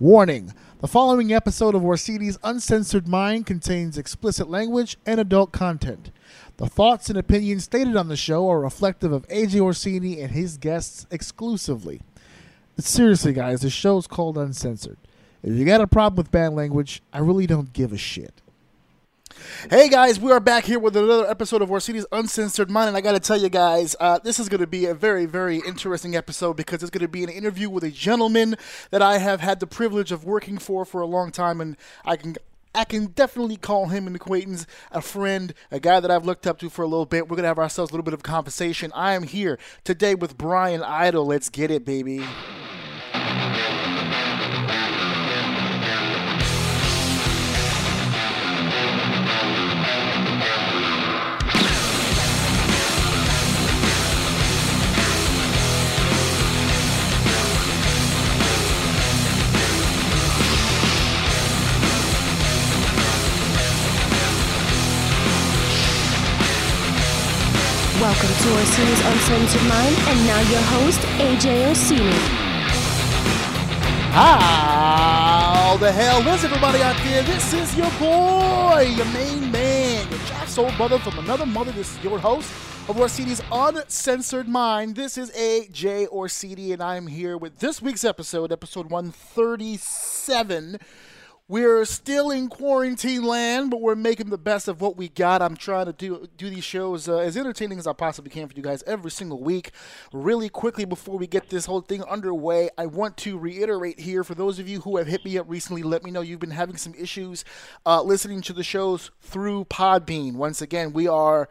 Warning: the following episode of Orsini's Uncensored Mind contains explicit language and adult content. The thoughts and opinions stated on the show are reflective of AJ Orsini and his guests exclusively. But seriously, guys, the show is called Uncensored. If you got a problem with bad language, I really don't give a shit. Hey guys, we are back here with another episode of Orsini's Uncensored Mind, and I gotta tell you guys, this is gonna be a very, very interesting episode because it's gonna be an interview with a gentleman that I have had the privilege of working for a long time, and I can definitely call him an acquaintance, a friend, a guy that I've looked up to for a little bit. We're gonna have ourselves a little bit of conversation. I am here today with Brian Idle. Let's get it, baby. Welcome to Orsini's Uncensored Mind, and now your host, AJ Orsini. How the hell is everybody out there? This is your boy, your main man, your Jack Soul brother from another mother. This is your host of Orsini's Uncensored Mind. This is AJ Orsini, and I'm here with this week's episode 137. We're still in quarantine land, but we're making the best of what we got. I'm trying to do these shows as entertaining as I possibly can for you guys every single week. Really quickly, before we get this whole thing underway, I want to reiterate here, for those of you who have hit me up recently, let me know you've been having some issues listening to the shows through Podbean. Once again, we are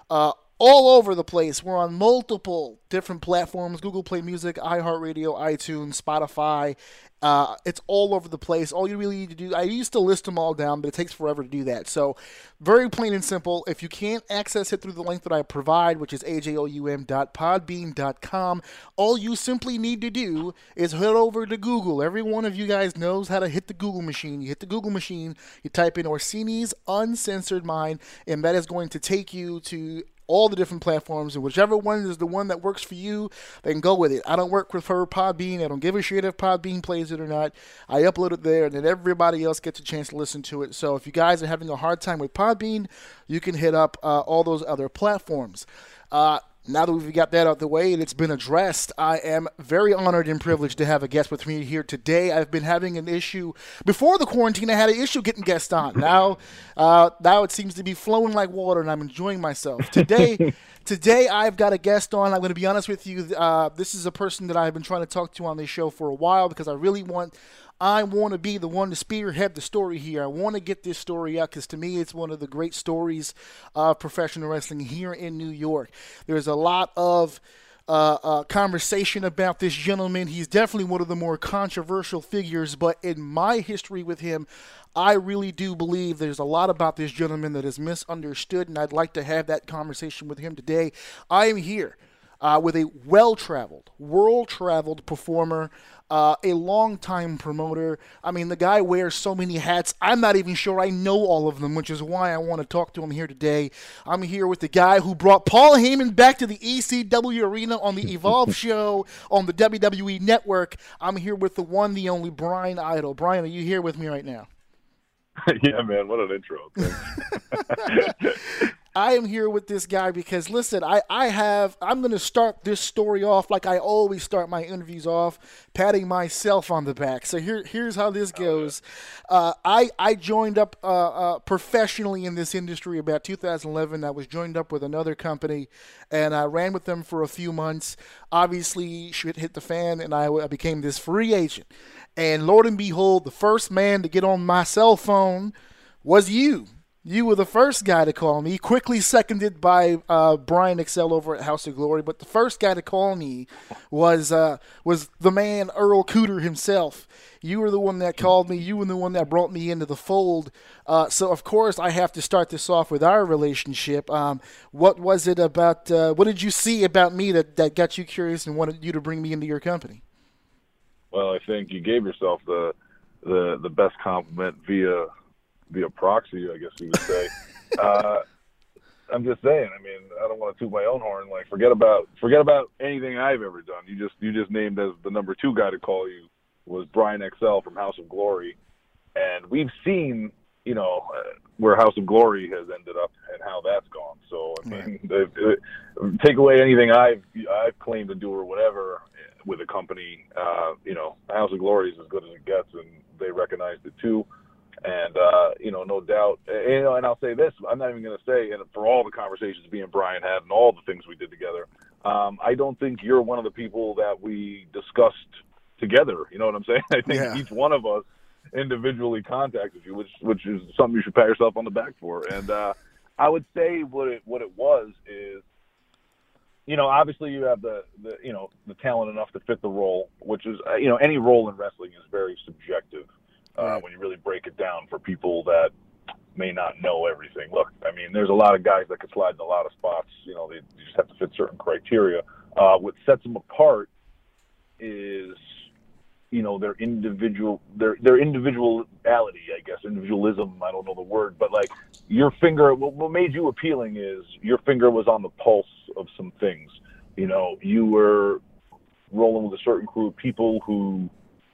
all over the place. We're on multiple different platforms: Google Play Music, iHeartRadio, iTunes, Spotify. It's all over the place. All you really need to do, I used to list them all down, but it takes forever to do that. So very plain and simple. If you can't access it through the link that I provide, which is ajoum.podbean.com, all you simply need to do is head over to Google. Every one of you guys knows how to hit the Google machine. You hit the Google machine, you type in Orsini's Uncensored Mind, and that is going to take you to all the different platforms, and whichever one is the one that works for you, then go with it. I don't work with Podbean. I don't give a shit if Podbean plays it or not. I upload it there, and then everybody else gets a chance to listen to it. So if you guys are having a hard time with Podbean, you can hit up all those other platforms. Now that we've got that out of the way and it's been addressed, I am very honored and privileged to have a guest with me here today. I've been having an issue. Before the quarantine, I had an issue getting guests on. Now it seems to be flowing like water, and I'm enjoying myself. Today I've got a guest on. I'm going to be honest with you. This is a person that I've been trying to talk to on this show for a while because I want to be the one to spearhead the story here. I want to get this story out because to me it's one of the great stories of professional wrestling here in New York. There's a lot of conversation about this gentleman. He's definitely one of the more controversial figures, but in my history with him, I really do believe there's a lot about this gentleman that is misunderstood, and I'd like to have that conversation with him today. I am here with a well-traveled, world-traveled performer, a long-time promoter. I mean, the guy wears so many hats, I'm not even sure I know all of them, which is why I want to talk to him here today. I'm here with the guy who brought Paul Heyman back to the ECW arena on the Evolve show on the WWE Network. I'm here with the one, the only Brian Idle. Brian, are you here with me right now? Yeah, man, what an intro. I am here with this guy because, listen, I'm going to start this story off like I always start my interviews off, patting myself on the back. So here's how this goes. I joined up professionally in this industry about 2011. I was joined up with another company, and I ran with them for a few months. Obviously, shit hit the fan, and I became this free agent. And Lord and behold, the first man to get on my cell phone was you. You were the first guy to call me, quickly seconded by Brian Excel over at House of Glory. But the first guy to call me was the man Earl Cooter himself. You were the one that called me. You were the one that brought me into the fold. So, of course, I have to start this off with our relationship. What was it about, what did you see about me that got you curious and wanted you to bring me into your company? Well, I think you gave yourself the best compliment via proxy, I guess you would say. I'm just saying. I mean, I don't want to toot my own horn. Like, forget about anything I've ever done. You just named as the number 2 guy to call you was Brian XL from House of Glory, and we've seen, where House of Glory has ended up and how that's gone. So I mean, take away anything I've claimed to do or whatever with a company, House of Glory is as good as it gets, and they recognized it too. And no doubt, and I'll say this: I'm not even going to say, and for all the conversations me and Brian had and all the things we did together, I don't think you're one of the people that we discussed together. You know what I'm saying? I think each one of us individually contacted you, which is something you should pat yourself on the back for. And I would say what it was is, obviously you have the talent enough to fit the role, which is any role in wrestling is very subjective when you really break it down for people that may not know everything. Look, I mean, there's a lot of guys that could slide in a lot of spots. They just have to fit certain criteria. What sets them apart is their individuality, I guess, individualism. I don't know the word, but like your finger. What made you appealing is your finger was on the pulse of some things. You were rolling with a certain crew of people who,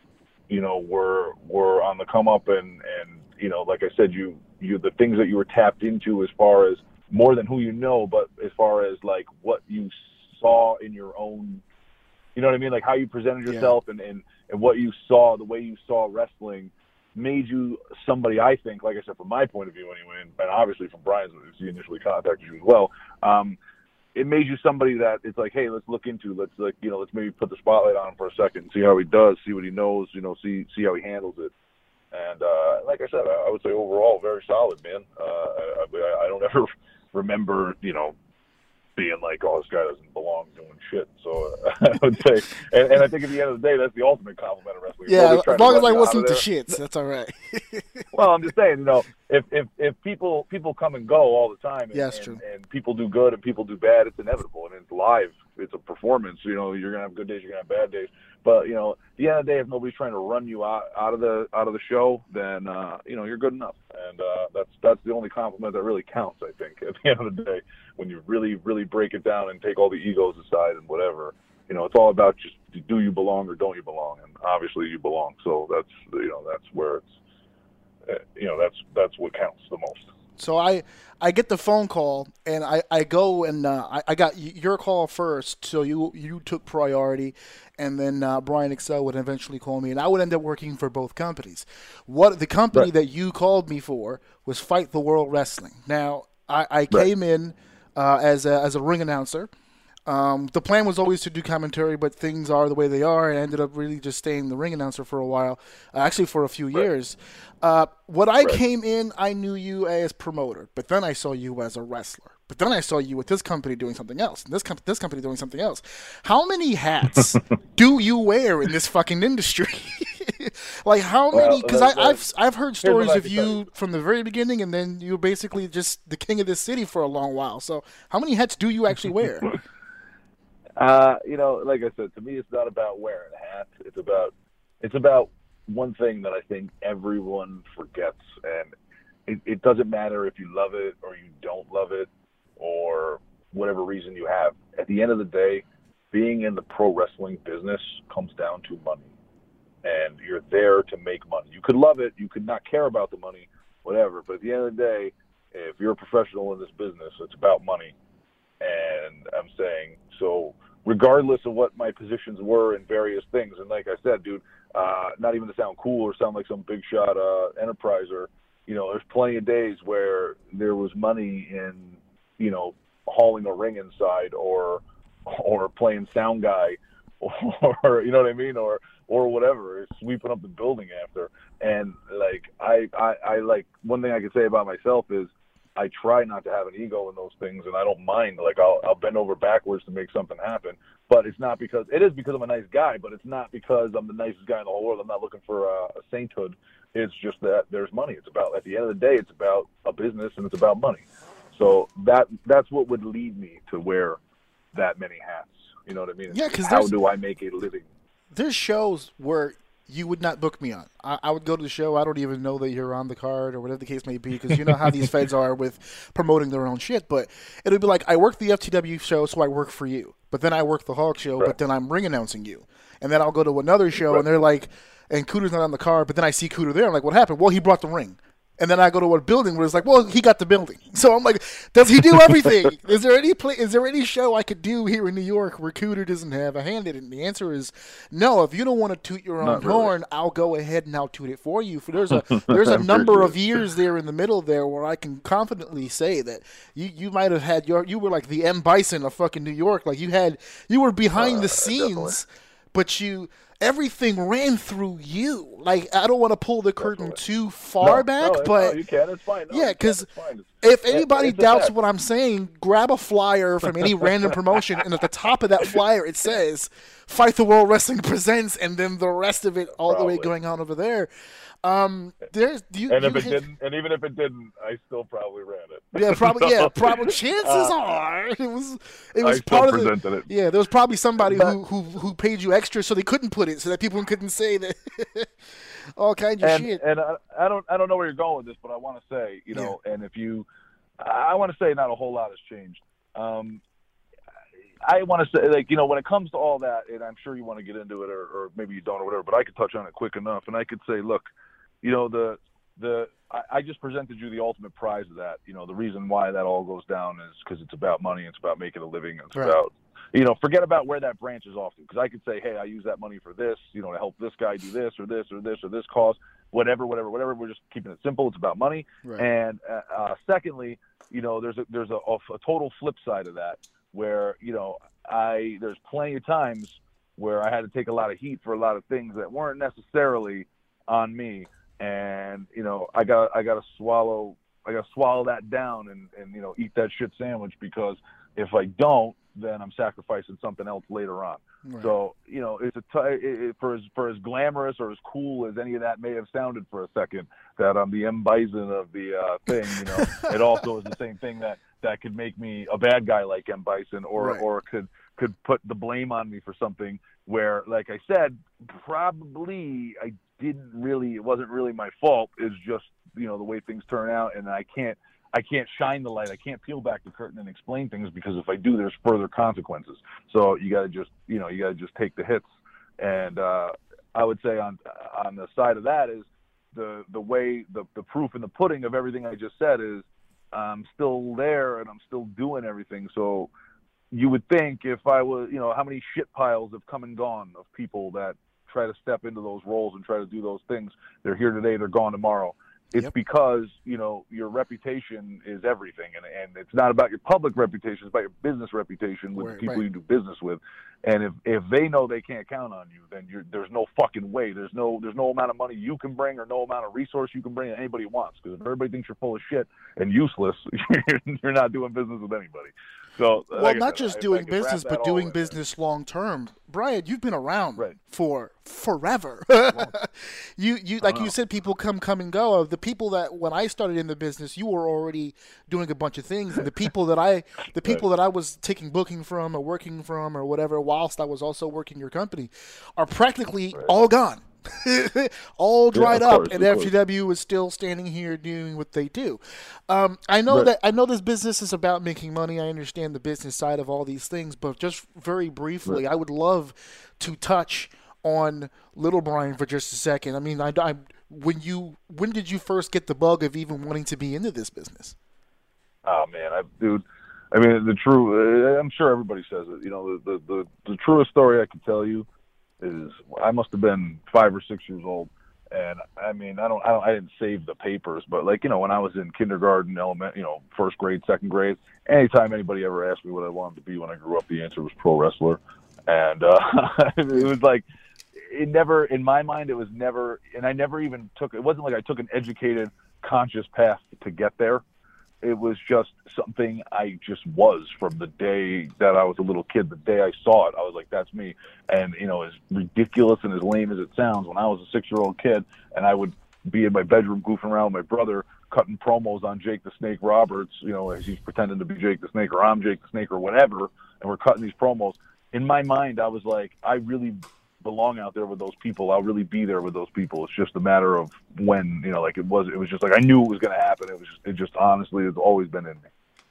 were on the come up, and like I said, you the things that you were tapped into as far as more than who but as far as like what you saw in your own. You know what I mean? Like how you presented yourself and what you saw, the way you saw wrestling made you somebody, I think, like I said, from my point of view anyway, and obviously from Brian's, as he initially contacted you as well, it made you somebody that it's like, hey, let's look into, let's maybe put the spotlight on him for a second, see how he does, see what he knows, see how he handles it. And like I said, I would say overall very solid, man. I don't ever remember, being like, oh, this guy doesn't belong doing shit. So I would say, and I think at the end of the day, that's the ultimate compliment of wrestling. Yeah, as long as I wasn't the shits, that's all right. Well, I'm just saying, if people come and go all the time, and people do good and people do bad, it's inevitable, and it's live. It's a performance. You're gonna have good days, you're gonna have bad days. But at the end of the day, if nobody's trying to run you out of the show, then you're good enough, and that's the only compliment that really counts. I think at the end of the day, when you really, really break it down and take all the egos aside and whatever, it's all about just do you belong or don't you belong, and obviously you belong. So that's where it's that's what counts the most. So I get the phone call, and I go and I got your call first, so you took priority, and then Brian XL would eventually call me, and I would end up working for both companies. What the company that you called me for was Fight the World Wrestling. Now, I came in as a ring announcer. The plan was always to do commentary, but things are the way they are, and I ended up really just staying the ring announcer for a while, actually for a few years. When I came in, I knew you as promoter, but then I saw you as a wrestler. But then I saw you with this company doing something else, and this company doing something else. How many hats do you wear in this fucking industry? Like how many? Because I've heard stories of you from the very beginning, and then you were basically just the king of this city for a long while. So how many hats do you actually wear? Like I said, to me, it's not about wearing hats. It's about one thing that I think everyone forgets, and it doesn't matter if you love it or you don't love it or whatever reason you have. At the end of the day, being in the pro wrestling business comes down to money, and you're there to make money. You could love it, you could not care about the money, whatever, but at the end of the day, if you're a professional in this business, it's about money. And I'm saying, so regardless of what my positions were in various things, and like I said, dude, not even to sound cool or sound like some big shot enterpriser, there's plenty of days where there was money in, hauling a ring inside or playing sound guy or, you know what I mean? Or whatever, sweeping up the building after. And like, I like, one thing I can say about myself is, I try not to have an ego in those things, and I don't mind. Like I'll bend over backwards to make something happen. But it is because I'm a nice guy, but it's not because I'm the nicest guy in the whole world. I'm not looking for a sainthood. It's just that there's money. It's about, at the end of the day, it's about a business and it's about money. So that's what would lead me to wear that many hats. You know what I mean? Yeah, because how do I make a living? There's shows where you would not book me on. I would go to the show. I don't even know that you're on the card or whatever the case may be, because you know how these feds are with promoting their own shit. But it would be like, I work the FTW show, so I work for you. But then I work the Hulk show, but then I'm ring announcing you. And then I'll go to another show, and they're like, and Cooter's not on the card, but then I see Cooter there. I'm like, what happened? Well, he brought the ring. And then I go to a building where it's like, well, he got the building. So I'm like, does he do everything? Is there any show I could do here in New York where Cooter doesn't have a hand in it? And the answer is no. If you don't want to toot your own horn, I'll go ahead and I'll toot it for you. There's a number of years there in the middle there where I can confidently say that you might have had you were like the M. Bison of fucking New York. Like you were behind the scenes, but everything ran through you. Like, I don't want to pull the curtain too far back, but you can. It's fine. Yeah, because if anybody doubts what I'm saying, grab a flyer from any random promotion, and at the top of that flyer it says "Fight the World Wrestling Presents," and then the rest of it all the way going on over there. Even if it didn't, I still probably ran it. Yeah, probably. Yeah, probably. Chances are it was part of it. Yeah, there was probably somebody who paid you extra so they couldn't put it, so that people couldn't say that all kinds of shit. And I don't know where you're going with this, but I want to say, and I want to say not a whole lot has changed. I want to say, when it comes to all that, and I'm sure you want to get into it, or maybe you don't, or whatever, but I could touch on it quick enough, and I could say, look, I just presented you the ultimate prize of that. The reason why that all goes down is because it's about money. It's about making a living. It's about, forget about where that branches off to. Because I could say, hey, I use that money for this, to help this guy do this or this or this or this cause, whatever. We're just keeping it simple. It's about money. Right. And secondly, there's a total flip side of that where, there's plenty of times where I had to take a lot of heat for a lot of things that weren't necessarily on me. And I got to swallow that down and eat that shit sandwich, because if I don't, then I'm sacrificing something else later on. Right. So it's for as glamorous or as cool as any of that may have sounded for a second, that I'm the M. Bison of the thing. It also is the same thing that could make me a bad guy like M. Bison, or could put the blame on me for something where, like I said, probably it wasn't really my fault. It's just, the way things turn out, and I can't shine the light. I can't peel back the curtain and explain things, because if I do, there's further consequences. So you got to just take the hits. And I would say on the side of that is the way the proof in the pudding of everything I just said is I'm still there and I'm still doing everything. So you would think, if I was, how many shit piles have come and gone of people that try to step into those roles and try to do those things. They're here today, they're gone tomorrow. It's because, your reputation is everything. And it's not about your public reputation, it's about your business reputation with the people you do business with. And if they know they can't count on you, then there's no fucking way. There's no amount of money you can bring, or no amount of resource you can bring that anybody wants. Because if everybody thinks you're full of shit and useless, you're not doing business with anybody. So, not just doing business, but doing business long term. Brian, you've been around for forever. you like you said, people come and go. The people that when I started in the business, you were already doing a bunch of things. And the people that I was taking booking from or working from or whatever, whilst I was also working your company, are practically all gone. All dried up, and FTW is still standing here doing what they do. I know this business is about making money. I understand the business side of all these things, but just very briefly, I would love to touch on Little Brian for just a second. I mean, when did you first get the bug of even wanting to be into this business? Oh man, I'm sure everybody says it. The truest story I can tell you is I must have been 5 or 6 years old, and I didn't save the papers, but when I was in kindergarten, first grade, second grade, anytime anybody ever asked me what I wanted to be when I grew up, the answer was pro wrestler, and it was like it never in my mind it was never, and I never even took. It wasn't like I took an educated, conscious path to get there. It was just something I just was from the day that I was a little kid. The day I saw it, I was like, that's me. And, as ridiculous and as lame as it sounds, when I was a 6-year-old kid and I would be in my bedroom goofing around with my brother, cutting promos on Jake the Snake Roberts, as he's pretending to be Jake the Snake, or I'm Jake the Snake, or whatever, and we're cutting these promos. In my mind, I was like, I really belong out there with those people. I'll really be there with those people. It's just a matter of when, it was just like I knew it was going to happen. It just honestly has always been in me.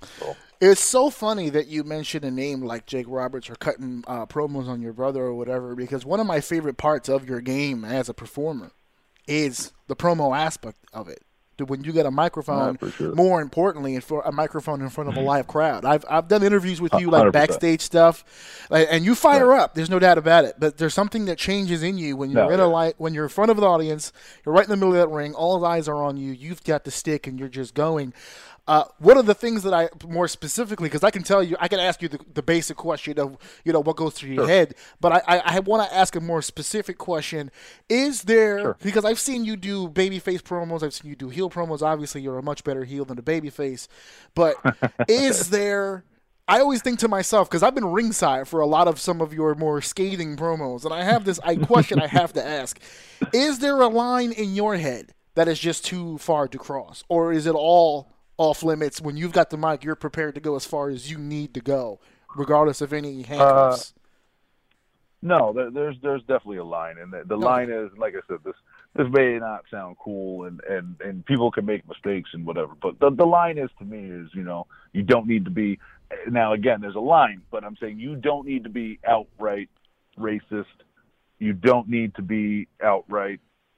So. It's so funny that you mentioned a name like Jake Roberts or cutting promos on your brother or whatever, because one of my favorite parts of your game as a performer is the promo aspect of it. When you get a microphone, sure. more importantly, for a microphone in front of a live crowd. I've done interviews with you, like 100%. backstage stuff, and you fire up. There's no doubt about it. But there's something that changes in you when you're when you're in front of an audience. You're right in the middle of that ring. All eyes are on you. You've got the stick, and you're just going. One of the things that I more specifically, because I can tell you, I can ask you the basic question of what goes through your head, but I want to ask a more specific question. Is there, because I've seen you do babyface promos, I've seen you do heel promos. Obviously, you're a much better heel than a babyface, but is there? I always think to myself, because I've been ringside for a lot of some of your more scathing promos, and I have this question I have to ask: is there a line in your head that is just too far to cross, or is it all off limits? When you've got the mic, you're prepared to go as far as you need to go, regardless of any handcuffs? No, there's definitely a line, and the line is, like I said, this may not sound cool, and people can make mistakes and whatever, but the line is, to me, is, you don't need to be. Now again, there's a line, but I'm saying you don't need to be outright racist. You don't need to be outright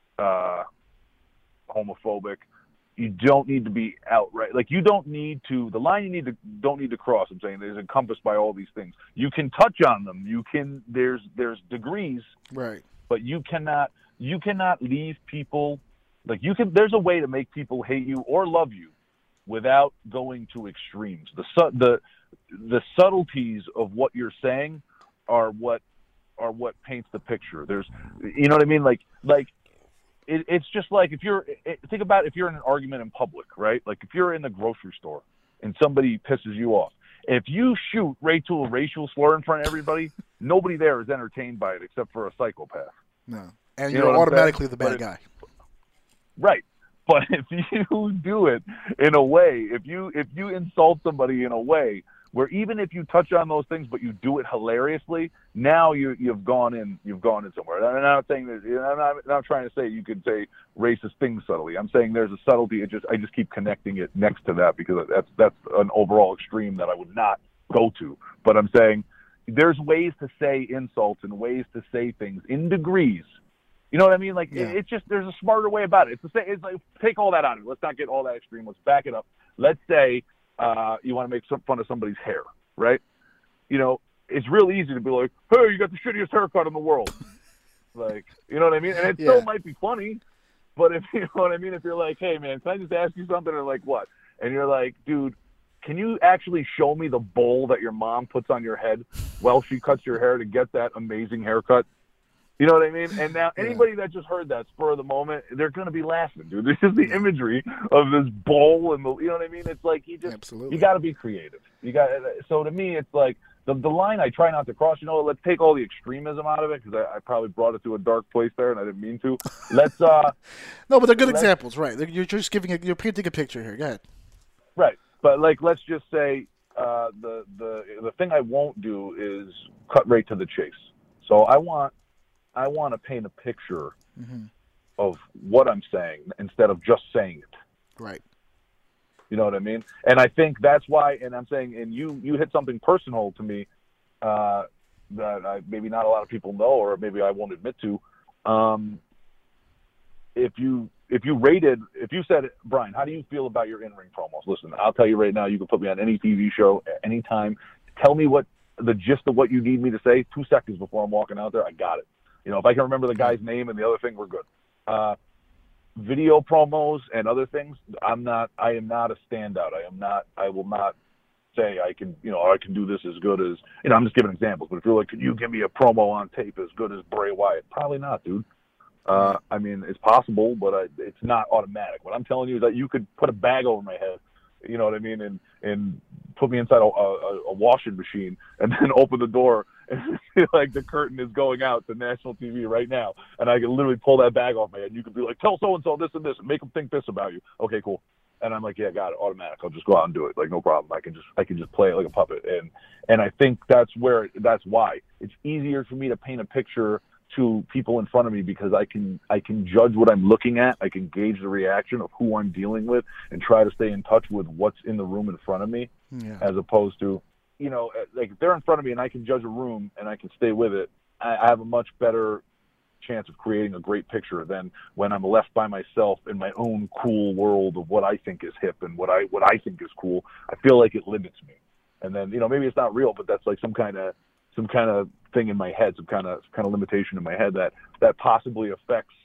homophobic. You don't need to be outright, like, you don't need to, the line you don't need to cross, I'm saying, is encompassed by all these things. You can touch on them. You can, there's degrees, right? But you cannot leave people, like, there's a way to make people hate you or love you without going to extremes. The subtleties of what you're saying are what paints the picture. There's, you know what I mean? Like, it's just like, think about if you're in an argument in public, right? Like, if you're in the grocery store and somebody pisses you off, if you shoot to a racial slur in front of everybody, nobody there is entertained by it except for a psychopath. No. And you're automatically the bad guy. Right. But if you do it in a way, if you insult somebody in a way where even if you touch on those things, but you do it hilariously, now you've gone in somewhere. I'm not saying that. I'm not trying to say you could say racist things subtly. I'm saying there's a subtlety. I just keep connecting it next to that, because that's an overall extreme that I would not go to. But I'm saying there's ways to say insults and ways to say things in degrees. You know what I mean? Like, it's just, there's a smarter way about it. It's like, take all that out of it. Let's not get all that extreme. Let's back it up. Let's say you want to make fun of somebody's hair, right? It's real easy to be like, hey, you got the shittiest haircut in the world. Like, you know what I mean? And it still might be funny, but if you know what I mean, if you're like, hey, man, can I just ask you something? Or like, what? And you're like, dude, can you actually show me the bowl that your mom puts on your head while she cuts your hair to get that amazing haircut? You know what I mean? And now anybody that just heard that spur of the moment, they're going to be laughing, dude. This is the imagery of this bowl, and you know what I mean? It's like, you got to be creative. So to me, it's like the line I try not to cross. Let's take all the extremism out of it, because I probably brought it to a dark place there, and I didn't mean to. Let's no, but they're good examples, right? You're just you're painting a picture here. Go ahead. Right, but like, let's just say the thing I won't do is cut right to the chase. So I want to paint a picture of what I'm saying instead of just saying it. Right. You know what I mean? And I think that's why, and I'm saying, and you hit something personal to me that maybe not a lot of people know, or maybe I won't admit to. If you said, Brian, how do you feel about your in-ring promos? Listen, I'll tell you right now, you can put me on any TV show at any time. Tell me what the gist of what you need me to say 2 seconds before I'm walking out there. I got it. If I can remember the guy's name and the other thing, we're good. Video promos and other things, I am not a standout. I will not say I can do this as good as, I'm just giving examples, but if you're like, can you give me a promo on tape as good as Bray Wyatt? Probably not, dude. I mean, it's possible, but it's not automatic. What I'm telling you is that you could put a bag over my head, you know what I mean, and put me inside a washing machine, and then open the door and feel like the curtain is going out to national TV right now, and I can literally pull that bag off my head, and you could be like, tell so-and-so this and this, and make them think this about you. Okay, cool. And I'm like, yeah, got it, automatic. I'll just go out and do it. Like, no problem. I can just play it like a puppet. And I think that's why it's easier for me to paint a picture to people in front of me because I can judge what I'm looking at. I can gauge the reaction of who I'm dealing with and try to stay in touch with what's in the room in front of me, as opposed to, like if they're in front of me and I can judge a room and I can stay with it, I have a much better chance of creating a great picture than when I'm left by myself in my own cool world of what I think is hip and what I think is cool. I feel like it limits me. And then, maybe it's not real, but that's like some kind of thing in my head, some kind of limitation in my head that possibly affects,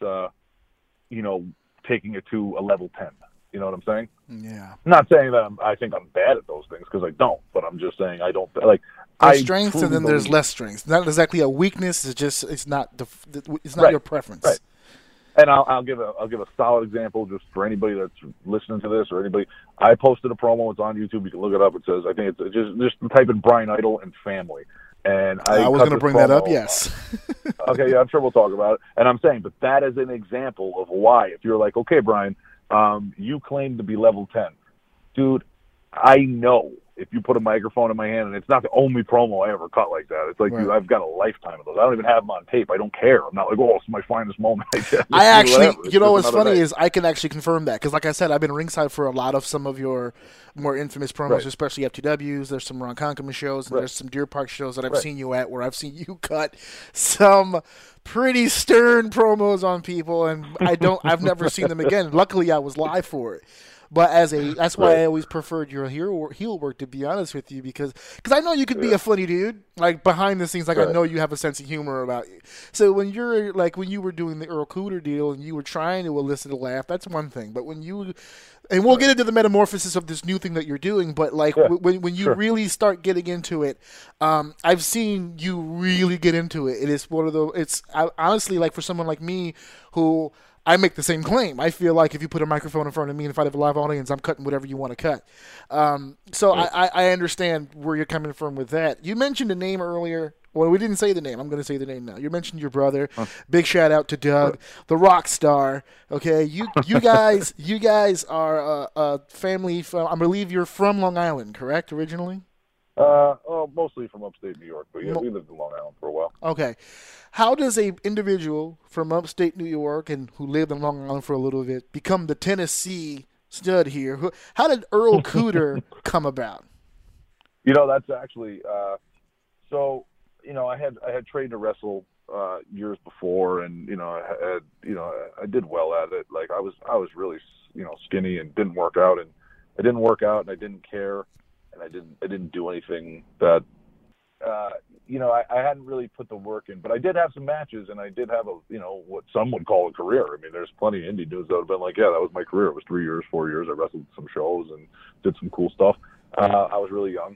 taking it to a level 10. You know what I'm saying? Yeah. I'm not saying that I think I'm bad at those things, because I don't, but I'm just saying I don't like. There's strengths and then there's less strengths. Not exactly a weakness. It's not your preference. Right. And I'll give a solid example just for anybody that's listening to this or anybody. I posted a promo. It's on YouTube. You can look it up. It says, I think it's just type in Brian Idol and family. And I was going to bring that up. Yes. Okay. Yeah, I'm sure we'll talk about it. And I'm saying, but that is an example of why, if you're like, okay, Brian, you claim to be level 10, dude, I know if you put a microphone in my hand, and it's not the only promo I ever cut like that. It's like, dude, I've got a lifetime of those. I don't even have them on tape. I don't care. I'm not like, oh, it's my finest moment. I actually, what's funny is I can actually confirm that, because like I said, I've been ringside for a lot of some of your more infamous promos, especially FTWs. There's some Ron Conkema shows, and there's some Deer Park shows that I've seen you at where I've seen you cut some pretty stern promos on people, and I've never seen them again. Luckily, I was live for it. But that's why I always preferred your heel work, to be honest with you, because I know you could be a funny dude, like behind the scenes. Like I know you have a sense of humor about you. So when you were doing the Earl Cooter deal and you were trying to elicit a laugh, that's one thing. But and we'll get into the metamorphosis of this new thing that you're doing. But when you really start getting into it, I've seen you really get into it. It is one of the. It's honestly, like for someone like me who. I make the same claim. I feel like if you put a microphone in front of me and if I have a live audience, I'm cutting whatever you want to cut. I understand where you're coming from with that. You mentioned a name earlier. Well, we didn't say the name. I'm going to say the name now. You mentioned your brother. Big shout out to Doug, the rock star. Okay, you guys are a family from. I believe you're from Long Island, correct? Originally. Mostly from upstate New York, but we lived in Long Island for a while. Okay. How does a individual from upstate New York and who lived in Long Island for a little bit become the Tennessee stud here? How did Earl Cooter come about? That's actually I had trained to wrestle years before, and I did well at it. Like I was really skinny and didn't work out, and I didn't care. And I didn't do anything that, I hadn't really put the work in, but I did have some matches, and I did have what some would call a career. I mean, there's plenty of indie dudes that have been like, yeah, that was my career. It was 3 years, 4 years. I wrestled some shows and did some cool stuff. I was really young.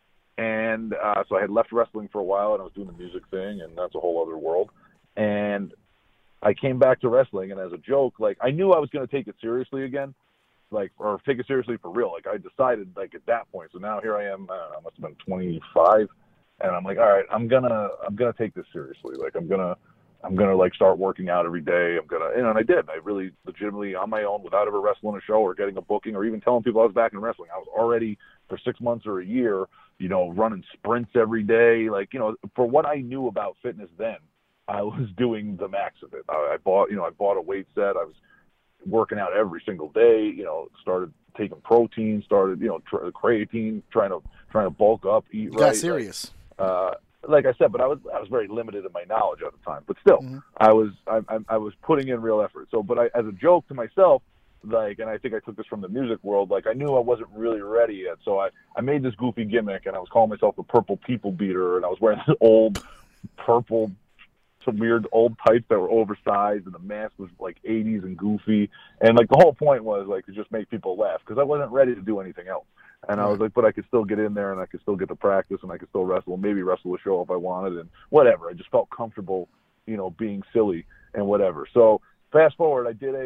And so I had left wrestling for a while, and I was doing the music thing, and that's a whole other world. And I came back to wrestling, and as a joke, like I knew I was going to take it seriously again. Or take it seriously for real. Like I decided at that point. So now here I am, I must have been 25, and I'm like, all right, I'm gonna take this seriously. Like I'm gonna like start working out every day. And I did. I really legitimately on my own, without ever wrestling a show or getting a booking or even telling people I was back in wrestling. I was already for 6 months or a year, running sprints every day. Like, for what I knew about fitness then, I was doing the max of it. I bought a weight set. I was working out every single day, started taking protein, creatine, trying to bulk up, eat right. Got serious. Like I said, but I was very limited in my knowledge at the time, but still I was putting in real effort. So, but as a joke to myself, and I think I took this from the music world, I knew I wasn't really ready yet. So I made this goofy gimmick, and I was calling myself the Purple People Beater, and I was wearing this old purple, some weird old tights that were oversized, and the mask was 80s and goofy, and the whole point was to just make people laugh, because I wasn't ready to do anything else. And I was like, but I could still get in there, and I could still get to practice, and I could still wrestle, and maybe wrestle a show if I wanted, and whatever. I just felt comfortable, being silly and whatever. So fast forward, I did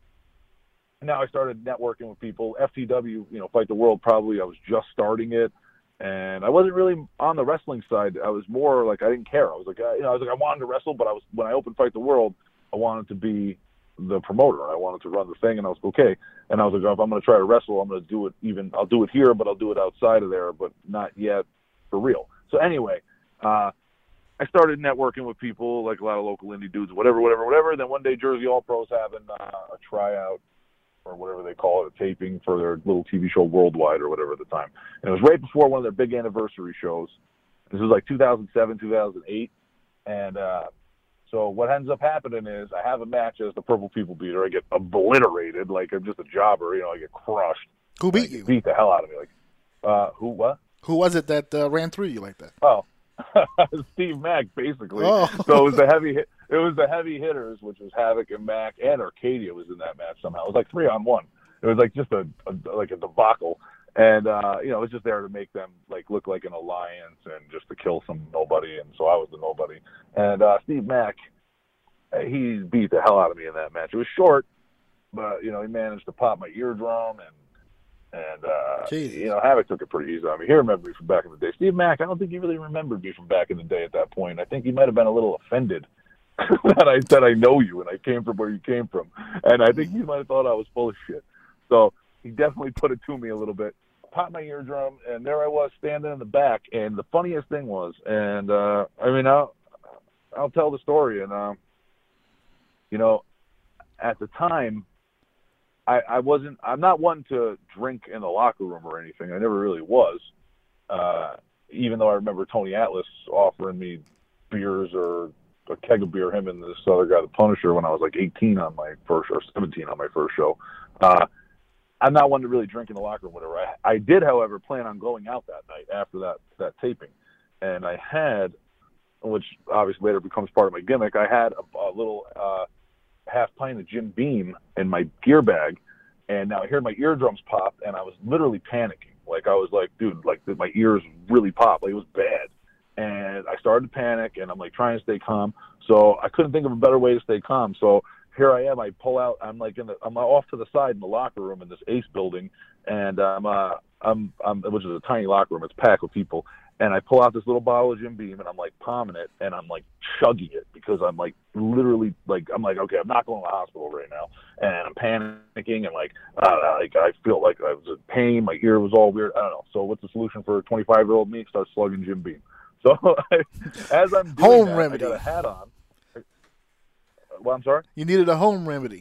now I started networking with people. FTW, Fight the World, probably I was just starting it. And I wasn't really on the wrestling side. I was more I didn't care. I was I wanted to wrestle, but when I opened Fight the World, I wanted to be the promoter. I wanted to run the thing, and I was okay. And I was like, if I'm going to try to wrestle, I'm going to do it. I'll do it here, but I'll do it outside of there, but not yet for real. So anyway, I started networking with people, like a lot of local indie dudes, whatever. Then one day Jersey All Pros having a tryout or whatever they call it, a taping for their little TV show Worldwide or whatever at the time. And it was right before one of their big anniversary shows. This was like 2007, 2008. And so what ends up happening is I have a match as the Purple People Beater. I get obliterated, like I'm just a jobber. You know, I get crushed. Who beat you? Beat the hell out of me. Like, who, what? Who was it that ran through you like that? Oh, Steve Mack, basically. Oh. So it was the heavy hitters, which was Havoc and Mack, and Arcadia was in that match somehow. It was like 3-on-1. It was like just a debacle. And, you know, it was just there to make them, like, look like an alliance and just to kill some nobody. And so I was the nobody. And Steve Mack, he beat the hell out of me in that match. It was short, but, you know, he managed to pop my eardrum. And you know, Havoc took it pretty easy on me. He remembered me from back in the day. Steve Mack, I don't think he really remembered me from back in the day at that point. I think he might have been a little offended that I said I know you and I came from where you came from. And I think he might have thought I was full of shit. So he definitely put it to me a little bit. Popped my eardrum, and there I was standing in the back. And the funniest thing was, and I mean, I'll tell the story. And you know, at the time, I'm not one to drink in the locker room or anything. I never really was. Even though I remember Tony Atlas offering me beers or a keg of beer, him and this other guy, the Punisher, when I was like 18 on my first, or 17 on my first show. I'm not one to really drink in the locker room, whatever. I did, however, plan on going out that night after that taping. And I had, which obviously later becomes part of my gimmick, I had a little half pint of Jim Beam in my gear bag. And now I heard my eardrums pop, and I was literally panicking. Like, I was like, dude, like my ears really popped. Like, it was bad. And I started to panic, and I'm like trying to stay calm. So I couldn't think of a better way to stay calm. So here I am. I pull out. I'm off to the side in the locker room in this Ace building, and which is a tiny locker room. It's packed with people. And I pull out this little bottle of Jim Beam, and I'm like palming it, and I'm like chugging it because I'm like literally like I'm like, okay, I'm not going to the hospital right now, and I'm panicking, and like I feel like I was in pain. My ear was all weird. I don't know. So what's the solution for a 25-year-old me? Start slugging Jim Beam. So as I'm doing home remedy. I got a hat on. Well, I'm sorry. You needed a home remedy.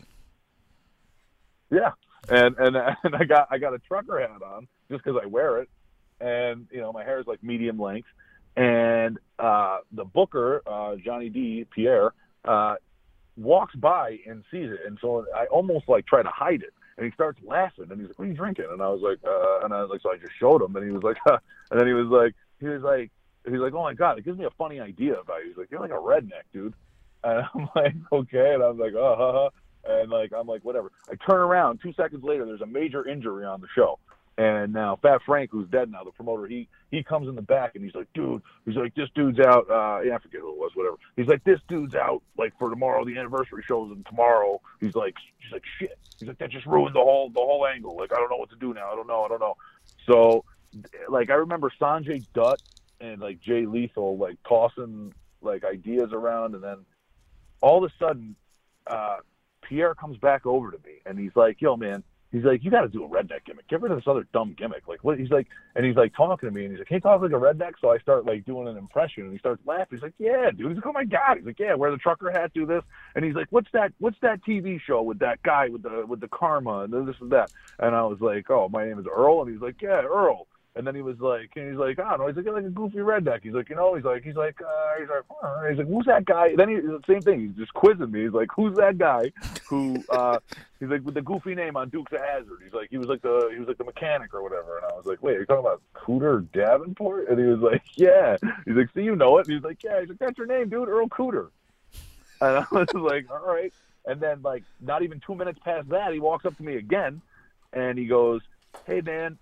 Yeah, and I got a trucker hat on just because I wear it, and you know my hair is like medium length, and the booker Johnny D. Pierre walks by and sees it, and so I almost like try to hide it, and he starts laughing, and he's like, "What are you drinking?" And I was like, so I just showed him, and he was like, and then he was like, "Oh my God, it gives me a funny idea about you." He's like, "You're like a redneck, dude." And I'm like, okay. And I'm like, and like, I'm like, whatever. I turn around 2 seconds later, there's a major injury on the show. And now Fat Frank, who's dead now, the promoter, he comes in the back and he's like, dude, this dude's out. Yeah, I forget who it was, whatever. He's like, this dude's out, like for tomorrow, the anniversary show's and tomorrow. He's like, shit. He's like, that just ruined the whole angle. Like, I don't know what to do now. I don't know. So like, I remember Sanjay Dutt and like Jay Lethal, like tossing like ideas around. And then all of a sudden, Pierre comes back over to me, and he's like, "Yo, man," he's like, "you got to do a redneck gimmick. Get rid of this other dumb gimmick." Like, what? He's like, and he's like talking to me, and he's like, "Can you talk like a redneck?" So I start like doing an impression, and he starts laughing. He's like, "Yeah, dude." He's like, "Oh my God." He's like, "Yeah, wear the trucker hat, do this." And he's like, "What's that TV show with that guy with the karma and this and that?" And I was like, "Oh, my name is Earl." And he's like, "Yeah, Earl." And then he was like, I don't know. He's like, "You're like a goofy redneck." He's like, he's like, "Who's that guy?" Then the same thing. He's just quizzing me. He's like, "Who's that guy who?" He's like, with the goofy name on Dukes of Hazzard. He's like, he was like the mechanic or whatever. And I was like, "Wait, are you talking about Cooter Davenport?" And he was like, "Yeah." He's like, "So you know it?" And he's like, "Yeah." He's like, "That's your name, dude, Earl Cooter." And I was like, "All right." And then like not even 2 minutes past that, he walks up to me again, and he goes, "Hey man,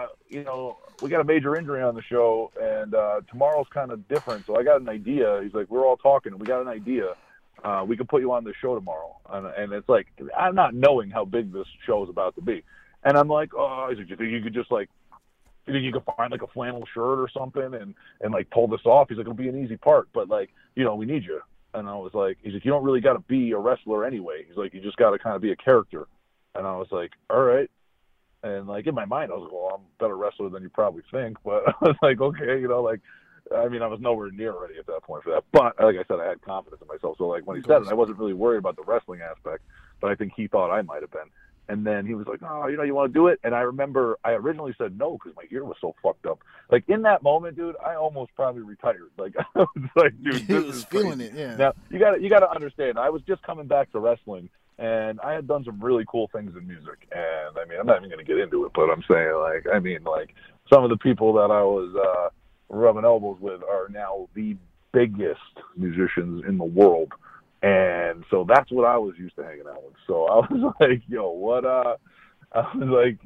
we got a major injury on the show, and tomorrow's kind of different. So I got an idea." He's like, "We're all talking, and we got an idea. We can put you on the show tomorrow." And it's like, I'm not knowing how big this show is about to be, and I'm like, "Oh," he's like, "You think you could just like, you think you could find like a flannel shirt or something and like pull this off?" He's like, "It'll be an easy part, but like, we need you." And I was like, he's like, "You don't really got to be a wrestler anyway." He's like, "You just got to kind of be a character." And I was like, "All right." And like in my mind, I was like, "Well, I'm a better wrestler than you probably think." But I was like, okay, like I mean, I was nowhere near ready at that point for that. But like I said, I had confidence in myself. So like when he said it, I wasn't really worried about the wrestling aspect, but I think he thought I might have been. And then he was like, "Oh, you want to do it?" And I remember I originally said no because my ear was so fucked up. Like in that moment, dude, I almost probably retired. Like I was like, dude, he was feeling it. Yeah. Now you got to understand. I was just coming back to wrestling, and I had done some really cool things in music. And I mean, I'm not even going to get into it, but I'm saying like some of the people that I was rubbing elbows with are now the biggest musicians in the world. And so that's what I was used to hanging out with. So I was like, yo, what, I was like,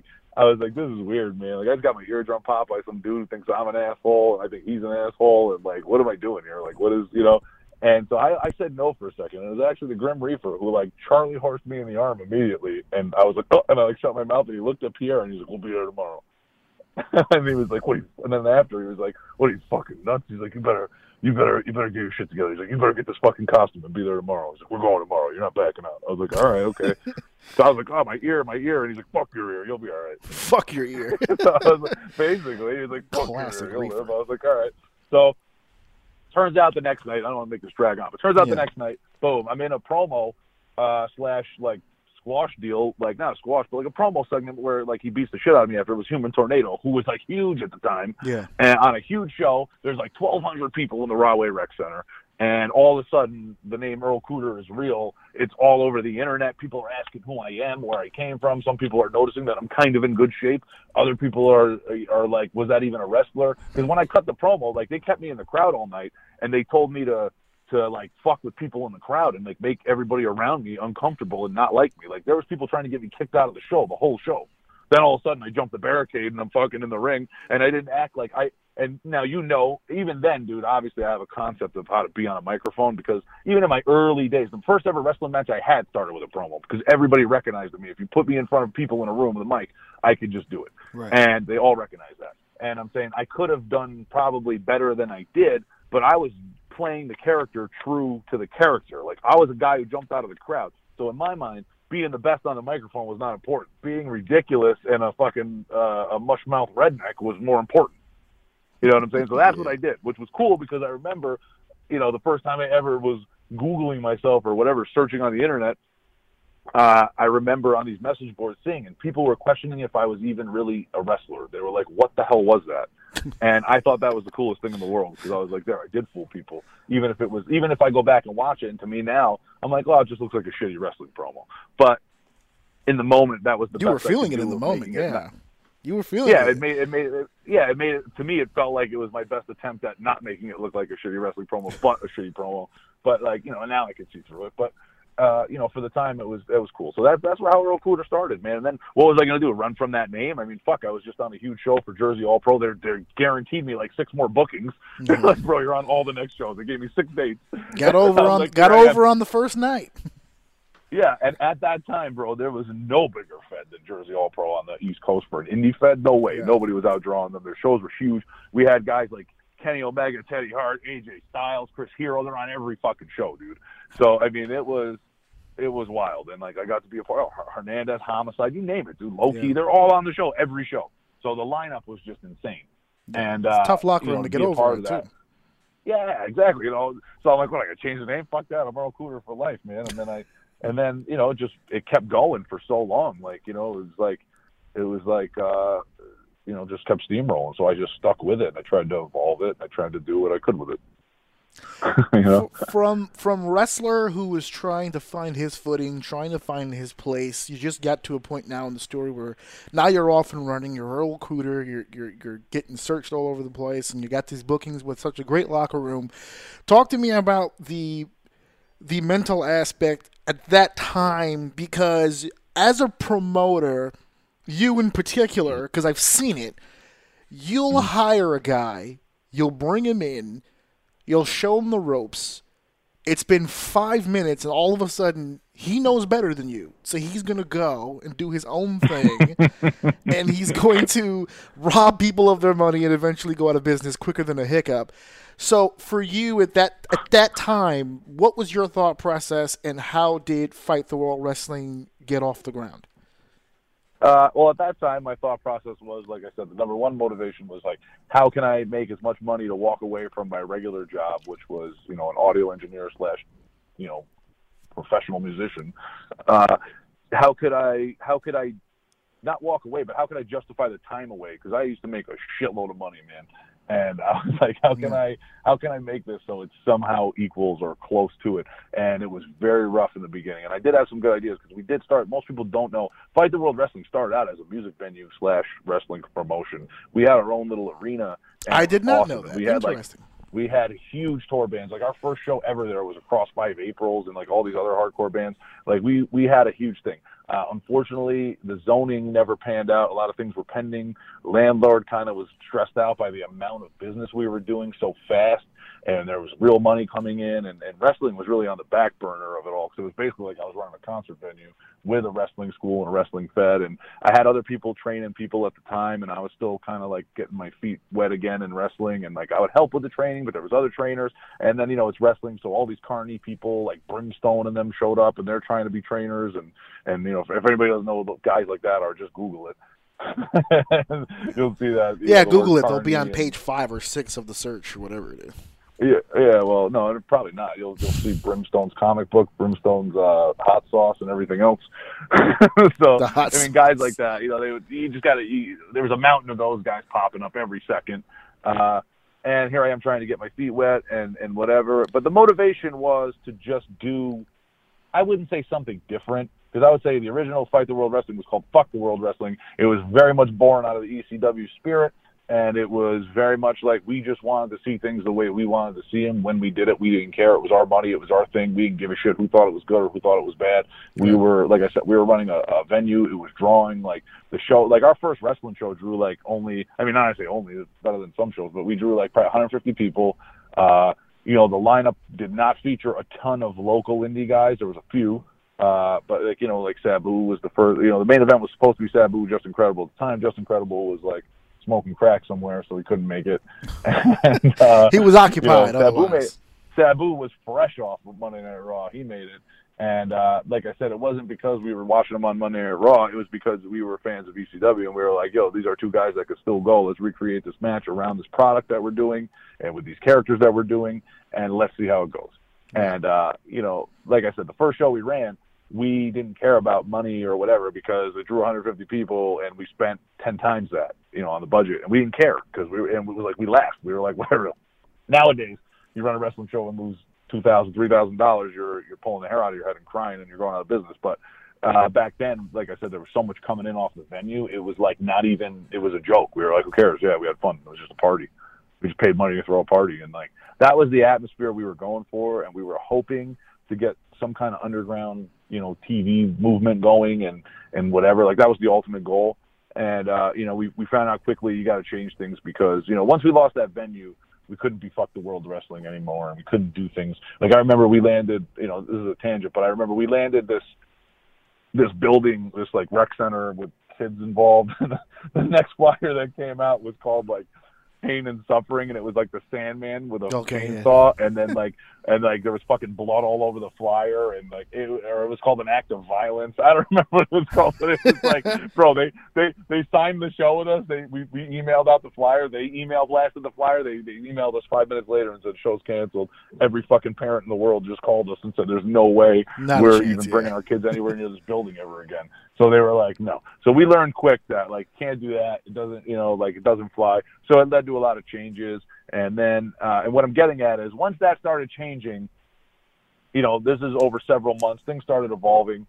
I was like, this is weird, man. Like, I just got my eardrum popped by some dude who thinks I'm an asshole, and I think he's an asshole, and, like, what am I doing here? Like, what is, And so I said no for a second. And it was actually the Grim Reaper who, like, Charlie horsed me in the arm immediately. And I was like, oh, and I, like, shut my mouth, and he looked at Pierre, and he's like, we'll be there tomorrow. And he was like, what? And then after, he was like, what are you, fucking nuts? He's like, you better get your shit together. He's like, you better get this fucking costume and be there tomorrow. He's like, we're going tomorrow. You're not backing out. I was like, all right, okay. So I was like, oh, my ear. And he's like, fuck your ear. You'll be all right. Fuck your ear. So I was like, basically, he was like, fuck Classic your ear. You'll Reaper. live. I was like, all right. So turns out the next night, I don't want to make this drag on, but turns out the next night, boom, I'm in a promo slash, like, squash deal, like not a squash, but like a promo segment where like he beats the shit out of me after it was Human Tornado, who was like huge at the time. Yeah. And on a huge show, there's like 1,200 people in the Rahway Rec Center. And all of a sudden, the name Earl Cooter is real. It's all over the internet. People are asking who I am, where I came from. Some people are noticing that I'm kind of in good shape. Other people are like, was that even a wrestler? Because when I cut the promo, like they kept me in the crowd all night, and they told me to like fuck with people in the crowd and like make everybody around me uncomfortable and not like me. Like there was people trying to get me kicked out of the show, the whole show. Then all of a sudden I jumped the barricade and I'm fucking in the ring, and I didn't act like and now even then, dude, obviously I have a concept of how to be on a microphone, because even in my early days, the first ever wrestling match I had started with a promo because everybody recognized me. If you put me in front of people in a room with a mic, I could just do it. Right. And they all recognize that. And I'm saying I could have done probably better than I did, but I was playing the character true to the character. Like I was a guy who jumped out of the crowd. So in my mind, being the best on the microphone was not important. Being ridiculous and a fucking a mushmouth redneck was more important. You know what I'm saying? So that's what I did, which was cool because I remember, the first time I ever was Googling myself or whatever, searching on the internet, I remember on these message boards seeing, and people were questioning if I was even really a wrestler. They were like, what the hell was that? And I thought that was the coolest thing in the world, because I was like, there, I did fool people. Even if I go back and watch it, and to me now, I'm like, oh, it just looks like a shitty wrestling promo. But in the moment, that was the best. You were feeling it in the moment, yeah. You were feeling it. It made it, to me, it felt like it was my best attempt at not making it look like a shitty wrestling promo, but a shitty promo. But like, now I can see through it. But for the time, it was cool. So that's how Earl Cooter started, man. And then what was I going to do? Run from that name? I mean, fuck, I was just on a huge show for Jersey All Pro. They're guaranteed me like 6 more bookings. Mm-hmm. Like, bro, you're on all the next shows. They gave me 6 dates. Got over on the first night. Yeah, and at that time, bro, there was no bigger Fed than Jersey All Pro on the East Coast for an indie Fed. No way. Yeah. Nobody was outdrawing them. Their shows were huge. We had guys like Kenny Omega, Teddy Hart, AJ Styles, Chris Hero. They're on every fucking show, dude. So, I mean, it was wild. And, like, I got to be a part of Hernandez, Homicide, you name it, dude. Low-key, yeah. They're all on the show, every show. So the lineup was just insane. And it's a tough locker room to get over it, too. Yeah, exactly. So I'm like, what, I got to change the name? Fuck that. I'm Earl Cooter for life, man. And then it kept going for so long. Like, it was like just kept steamrolling. So I just stuck with it. And I tried to evolve it. And I tried to do what I could with it. From wrestler who was trying to find his footing, trying to find his place, you just got to a point now in the story where now you're off and running. You're Earl Cooter. You're getting searched all over the place, and you got these bookings with such a great locker room. Talk to me about the mental aspect at that time, because as a promoter, you in particular, because I've seen it, you'll hire a guy, you'll bring him in, you'll show him the ropes. It's been 5 minutes, and all of a sudden, he knows better than you. So he's going to go and do his own thing, and he's going to rob people of their money and eventually go out of business quicker than a hiccup. So for you at that time, what was your thought process, and how did Fight the World Wrestling get off the ground? Well, at that time, my thought process was, like I said, the number one motivation was like, how can I make as much money to walk away from my regular job, which was, an audio engineer slash, professional musician. How could I not walk away, but how could I justify the time away? Because I used to make a shitload of money, man. And I was like, how can I make this so it somehow equals or close to it? And it was very rough in the beginning. And I did have some good ideas because we did start. Most people don't know. Fight the World Wrestling started out as a music venue / wrestling promotion. We had our own little arena. I did not know that. We had we had huge tour bands. Like our first show ever there was across 5 Aprils and like all these other hardcore bands. Like we had a huge thing. Unfortunately, the zoning never panned out. A lot of things were pending. Landlord kind of was stressed out by the amount of business we were doing so fast, and there was real money coming in, and wrestling was really on the back burner of it all. So it was basically like I was running a concert venue with a wrestling school and a wrestling fed, and I had other people training people at the time, and I was still kind of like getting my feet wet again in wrestling, and like I would help with the training, but there was other trainers, and then it's wrestling, so all these Carney people like Brimstone and them showed up, and they're trying to be trainers, and if anybody doesn't know what guys like that are, just Google it. You'll see that. Yeah, Google it. They'll be on page 5 or 6 of the search or whatever it is. Yeah. Well, no, probably not. You'll see Brimstone's comic book, Brimstone's hot sauce, and everything else. So guys like that, there was a mountain of those guys popping up every second. And here I am trying to get my feet wet and whatever. But the motivation was to just do, I wouldn't say something different, because I would say the original Fight the World Wrestling was called Fuck the World Wrestling. It was very much born out of the ECW spirit, and it was very much like we just wanted to see things the way we wanted to see them. When we did it, we didn't care. It was our money. It was our thing. We didn't give a shit who thought it was good or who thought it was bad. We were, like I said, we were running a venue. It was drawing, like, the show. Like, our first wrestling show drew, like, only, I mean, not to say only, it's better than some shows, but we drew, like, probably 150 people. The lineup did not feature a ton of local indie guys. There was a few. But like Sabu was the first, the main event was supposed to be Sabu, Just Incredible. At the time, Just Incredible was like smoking crack somewhere, so he couldn't make it. And, he was occupied. Sabu was fresh off of Monday Night Raw. He made it. And like I said, it wasn't because we were watching him on Monday Night Raw. It was because we were fans of ECW, and we were like, yo, these are two guys that could still go. Let's recreate this match around this product that we're doing and with these characters that we're doing, and let's see how it goes. And, like I said, the first show we ran, we didn't care about money or whatever because it drew 150 people and we spent 10 times that, on the budget. And we didn't care because we laughed. We were like, whatever. Nowadays, you run a wrestling show and lose $2,000, $3,000, you're pulling the hair out of your head and crying and you're going out of business. But back then, like I said, there was so much coming in off the venue. It was like it was a joke. We were like, who cares? Yeah, we had fun. It was just a party. We just paid money to throw a party. And like, that was the atmosphere we were going for. And we were hoping to get some kind of underground, TV movement going and whatever. Like, that was the ultimate goal. And, we found out quickly you got to change things because, once we lost that venue, we couldn't be Fuck the World Wrestling anymore. And we couldn't do things. Like, I remember we landed, this is a tangent, but I remember we landed this building, this like rec center with kids involved. The next flyer that came out was called like Pain and Suffering, and it was like the Sandman with a chainsaw, and then there was fucking blood all over the flyer, and like it was called An Act of Violence. I don't remember what it was called, but it was like, bro, they signed the show with us. We emailed out the flyer. They email blasted the flyer. They emailed us 5 minutes later and said show's canceled. Every fucking parent in the world just called us and said there's no way we're even bringing our kids anywhere near this building ever again. So they were like, no. So we learned quick that, like, can't do that. It doesn't, it doesn't fly. So it led to a lot of changes. And then, and what I'm getting at is once that started changing, this is over several months, things started evolving.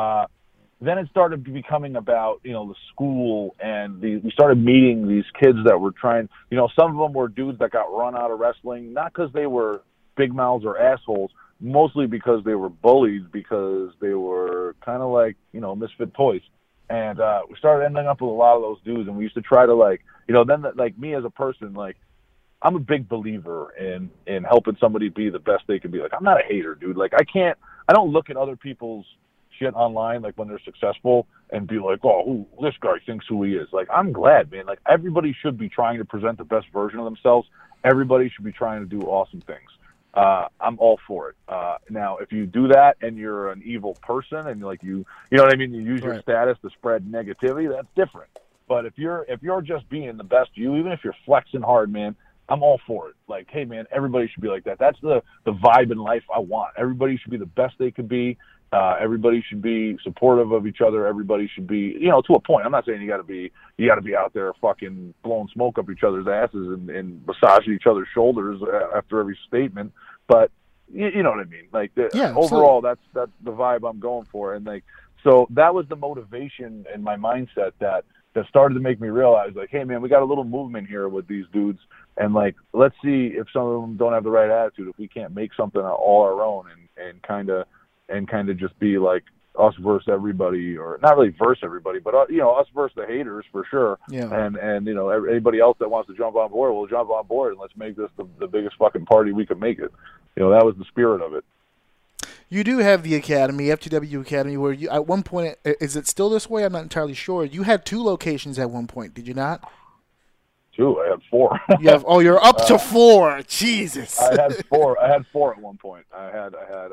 Then it started becoming about, the school, and we started meeting these kids that were trying, some of them were dudes that got run out of wrestling, not because they were big mouths or assholes, mostly because they were bullied because they were kind of like, misfit toys. And we started ending up with a lot of those dudes, and we used to try to then me as a person, like, I'm a big believer in helping somebody be the best they can be. Like, I'm not a hater, dude. Like, I don't look at other people's shit online, like, when they're successful and be like, oh, this guy thinks who he is. Like, I'm glad, man. Like, everybody should be trying to present the best version of themselves. Everybody should be trying to do awesome things. I'm all for it. Now, if you do that and you're an evil person and like you know what I mean, you use your status to spread negativity, that's different. But if you're just being the best you, even if you're flexing hard, man, I'm all for it. Like, hey, man, everybody should be like that. That's the vibe in life I want. Everybody should be the best they could be. Everybody should be supportive of each other. Everybody should be, you know, to a point. I'm not saying you got to be out there fucking blowing smoke up each other's asses and massaging each other's shoulders after every statement. But you know what I mean? Like, overall, that's the vibe I'm going for. And like, so that was the motivation and my mindset that started to make me realize, like, hey, man, we got a little movement here with these dudes, and like, let's see if some of them don't have the right attitude, if we can't make something all our own and kind of just be like us versus everybody, or not really versus everybody, but you know, us versus the haters for sure. Yeah. And you know, anybody else that wants to jump on board, we'll jump on board, and let's make this the biggest fucking party we can make it. You know, that was the spirit of it. You do have the academy, FTW Academy, where you at one point, is it still this way? I'm not entirely sure. You had 2 locations at one point, did you not? 2. I had 4. You're up to 4. Jesus. I had 4. I had 4 at one point. I had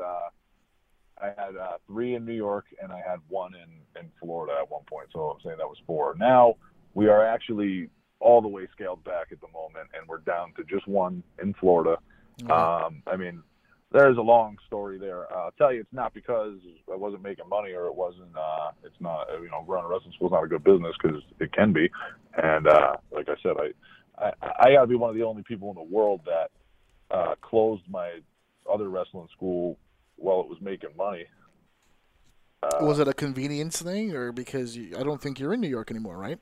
3 in New York, and I had 1 in Florida at one point. So I'm saying that was 4. Now we are actually all the way scaled back at the moment, and we're down to just 1 in Florida. Mm-hmm. I mean, there's a long story there. I'll tell you, it's not because I wasn't making money or it wasn't, it's not, you know, running a wrestling school is not a good business, because it can be. And like I said, I got to be one of the only people in the world that closed my other wrestling school while it was making money. Was it a convenience thing, or because I don't think you're in New York anymore, right?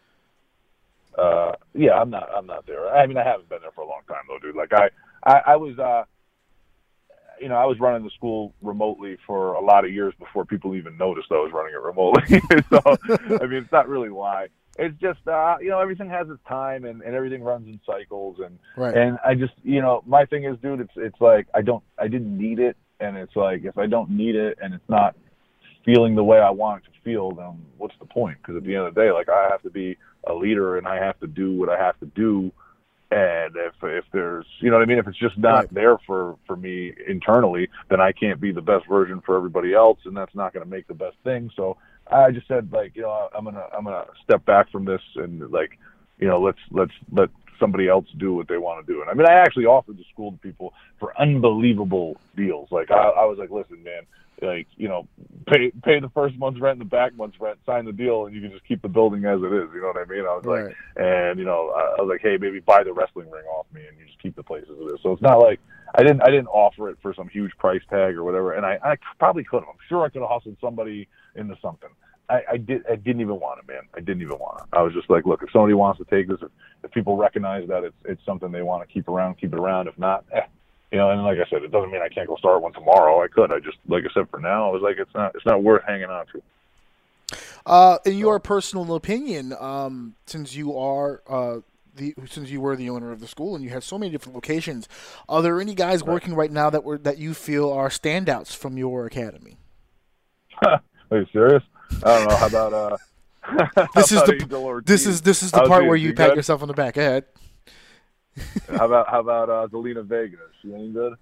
Yeah, I'm not there. I mean, I haven't been there for a long time though, dude. Like I was, you know, I was running the school remotely for a lot of years before people even noticed I was running it remotely. So, I mean, it's not really why. It's just, you know, everything has its time, and everything runs in cycles. And I just, you know, my thing is, dude, it's like, I didn't need it. And it's like, if I don't need it and it's not feeling the way I want it to feel, then what's the point? Because at the end of the day, like, I have to be a leader and I have to do what I have to do. And if there's, you know what I mean, if it's just not there for me internally, then I can't be the best version for everybody else, and that's not going to make the best thing. So I just said, like, you know, I'm gonna step back from this, and like, you know, let's let somebody else do what they want to do. And I mean, I actually offered the school to people for unbelievable deals. Like I was like, listen, man, like, you know, pay the first month's rent and the back month's rent, sign the deal, and you can just keep the building as it is. You know what I mean? I was like, and you know, I was like, hey, maybe buy the wrestling ring off me, and you just keep the place as it is. So it's not like I didn't offer it for some huge price tag or whatever. And I probably could have. I'm sure I could have hustled somebody into something. I didn't even want it, man. I didn't even want it. I was just like, look, if somebody wants to take this, if people recognize that it's something they want to keep around, keep it around. If not, you know. And like I said, it doesn't mean I can't go start one tomorrow. I could. I just, like I said, for now, I was like, it's not worth hanging on to. In your personal opinion, since you are since you were the owner of the school and you have so many different locations, are there any guys working right now that you feel are standouts from your academy? Are you serious? I don't know. How about this is the part where you pat yourself on the back. Go ahead. How about Zelina Vega? She any good?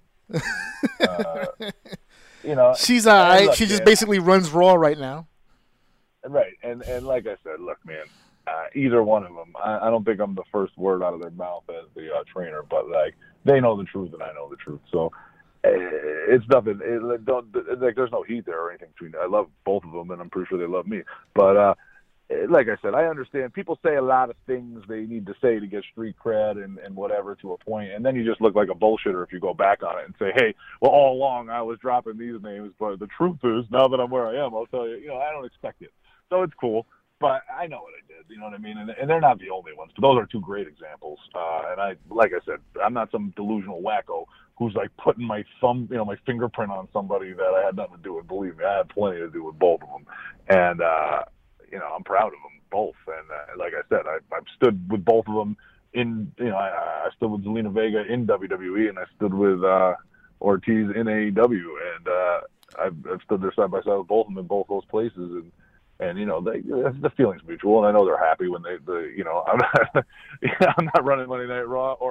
You know, she's alright. She just basically runs Raw right now. Right, and like I said, look, man, either one of them. I don't think I'm the first word out of their mouth as the trainer, but like, they know the truth and I know the truth, so. It's nothing. There's no heat there or anything between. I love both of them, and I'm pretty sure they love me. But like I said, I understand. People say a lot of things they need to say to get street cred and whatever to a point, and then you just look like a bullshitter if you go back on it and say, "Hey, well, all along I was dropping these names, but the truth is, now that I'm where I am, I'll tell you. You know, I don't expect it, so it's cool." But I know what I did, you know what I mean? And they're not the only ones. But those are 2 great examples. And like I said, I'm not some delusional wacko who's like putting my thumb, you know, my fingerprint on somebody that I had nothing to do with. Believe me, I had plenty to do with both of them. And, you know, I'm proud of them both. And like I said, I've stood with both of them in, you know, I stood with Zelina Vega in WWE, and I stood with Ortiz in AEW. And I've stood there side by side with both of them in both those places. And you know, the feeling's mutual, and I know they're happy when they you know, I'm not running Monday Night Raw, or am I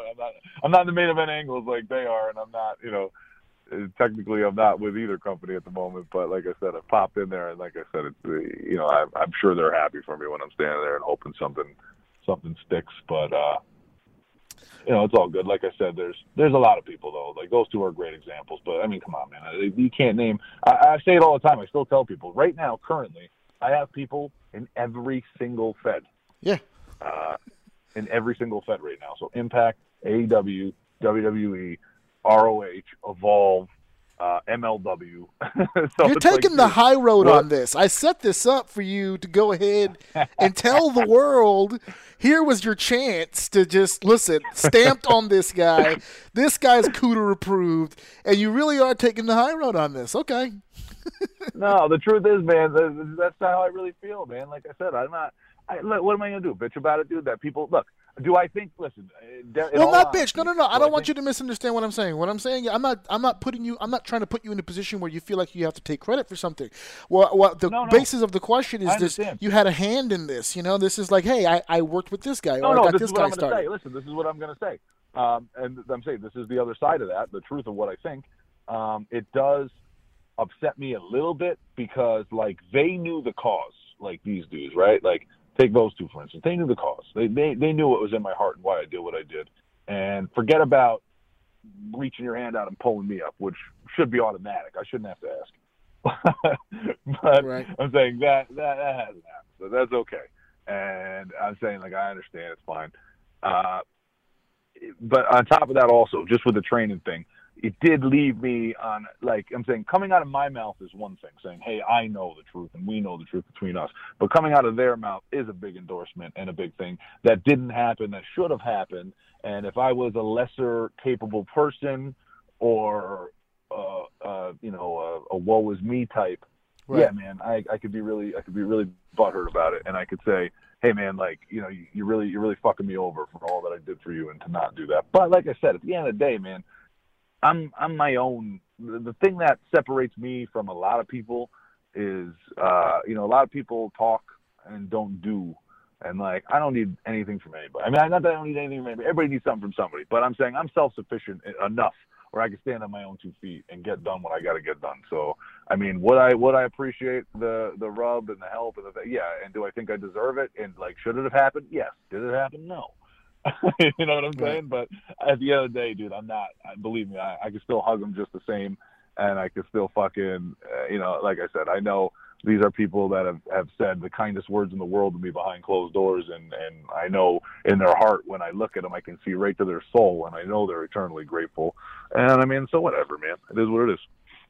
I'm not in the main event angles like they are, and I'm not, technically I'm not with either company at the moment. But like I said, I popped in there, and like I said, it's I'm sure they're happy for me when I'm standing there and hoping something sticks. But it's all good. Like I said, there's a lot of people though. Like those two are great examples. But I mean, come on, man, you can't name. I say it all the time. I still tell people right now, currently, I have people in every single Fed. Yeah. In every single Fed right now. So Impact, AEW, WWE, ROH, Evolve, MLW. So you're taking the high road on this. I set this up for you to go ahead and tell the world, here was your chance to just, listen, stamped on this guy. This guy's Cooter approved, and you really are taking the high road on this. Okay. No, the truth is, man, that's not how I really feel, man. Like I said, what am I going to do? Bitch about it, dude? That people, look, do I think, listen. Well, not bitch. No. I don't want you to misunderstand what I'm saying. What I'm saying, I'm not trying to put you in a position where you feel like you have to take credit for something. Well, the basis of the basis is this, you had a hand in this. This is like, hey, I worked with this guy. Or I got this guy started. Listen, this is what I'm going to say. And I'm saying this is the other side of that, the truth of what I think. It does upset me a little bit because, like, they knew the cause, like these dudes, right? Like, take those two, for instance. They knew the cause. They knew what was in my heart and why I did what I did. And forget about reaching your hand out and pulling me up, which should be automatic. I shouldn't have to ask. But right. I'm saying that hasn't happened. So that's okay. And I'm saying, like, I understand. It's fine. But on top of that also, just with the training thing, it did leave me on, like, I'm saying, coming out of my mouth is one thing, saying, hey, I know the truth and we know the truth between us. But coming out of their mouth is a big endorsement and a big thing that didn't happen, that should have happened. And if I was a lesser capable person or, a woe is me type, right. Yeah, man, I could be really butthurt about it. And I could say, hey, man, like, you're really fucking me over for all that I did for you and to not do that. But like I said, at the end of the day, man, I'm my own. The thing that separates me from a lot of people is, a lot of people talk and don't do. And, like, I don't need anything from anybody. I mean, not that I don't need anything from anybody. Everybody needs something from somebody. But I'm saying I'm self-sufficient enough where I can stand on my own 2 feet and get done what I got to get done. So, I mean, would I appreciate the rub and the help? Yeah. And do I think I deserve it? And, like, should it have happened? Yes. Did it happen? No. You know what I'm saying? But at the end of the day, dude, I'm not. Believe me, I can still hug them just the same, and I can still fucking, like I said, I know these are people that have said the kindest words in the world to me behind closed doors, and I know in their heart when I look at them, I can see right to their soul, and I know they're eternally grateful. And I mean, so whatever, man. It is what it is.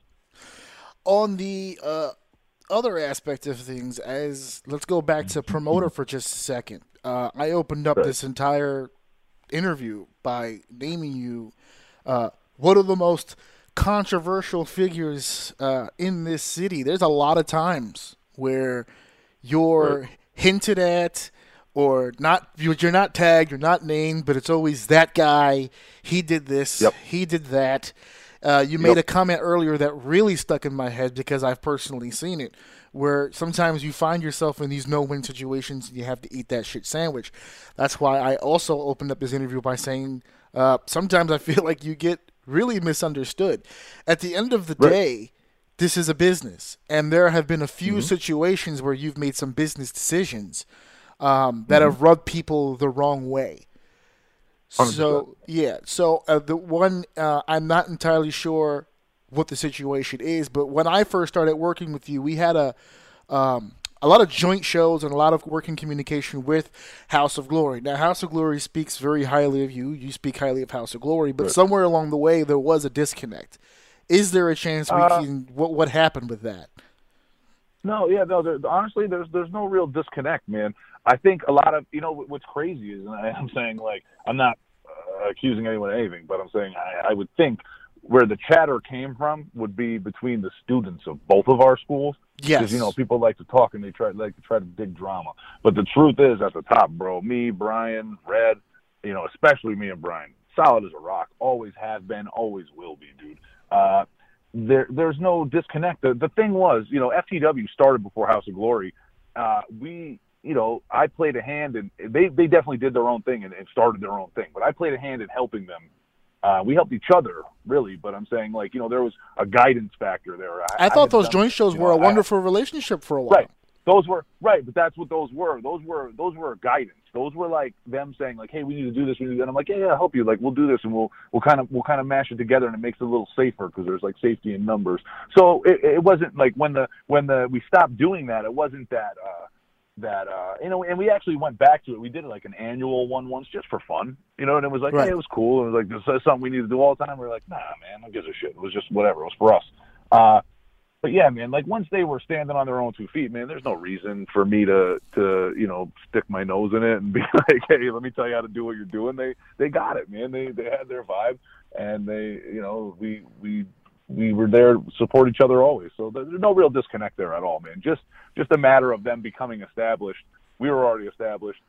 On the other aspect of things, let's go back to promoter for just a second. I opened up this entire interview by naming you one of the most controversial figures in this city. There's a lot of times where you're hinted at or not. You're not tagged, you're not named, but it's always that guy. He did this. Yep. He did that. You made a comment earlier that really stuck in my head because I've personally seen it, where sometimes you find yourself in these no-win situations and you have to eat that shit sandwich. That's why I also opened up this interview by saying sometimes I feel like you get really misunderstood. At the end of the day, this is a business, and there have been a few situations where you've made some business decisions that have rubbed people the wrong way. 100%. So, yeah. So, the one, I'm not entirely sure what the situation is, but when I first started working with you, we had a lot of joint shows and a lot of working communication with House of Glory. Now, House of Glory speaks very highly of you. You speak highly of House of Glory, but somewhere along the way, there was a disconnect. Is there a chance we can, what happened with that? No, honestly, there's no real disconnect, man. I think a lot of, what's crazy is, and I'm saying, like, I'm not accusing anyone of anything, but I'm saying I would think where the chatter came from would be between the students of both of our schools. Yes. Because, people like to talk and they try to dig drama. But the truth is, at the top, bro, me, Brian, Red, especially me and Brian, solid as a rock, always have been, always will be, dude. There's no disconnect. The thing was, FTW started before House of Glory. We I played a hand, and they definitely did their own thing and started their own thing. But I played a hand in helping them. We helped each other, really. But I'm saying, like, there was a guidance factor there. I thought those joint shows were a wonderful relationship for a while. Right. Those were right, but that's what those were. Those were guidance. Those were like them saying, like, "Hey, we need to do this. We need to do that." And I'm like, "Yeah, I'll help you. Like, we'll do this, and we'll kind of mash it together, and it makes it a little safer because there's like safety in numbers." So it wasn't like when we stopped doing that, it wasn't that and we actually went back to it. We did like an annual one once just for fun, and it was like, right. Hey, it was cool. It was like, this is something we need to do all the time. We were like, nah, man, who gives a shit? It was just whatever. It was for us. But yeah, man, like once they were standing on their own 2 feet, man, there's no reason for me to stick my nose in it and be like, hey, let me tell you how to do what you're doing. They got it, man. They had their vibe, and we were there to support each other always. So there's no real disconnect there at all, man. Just a matter of them becoming established. We were already established,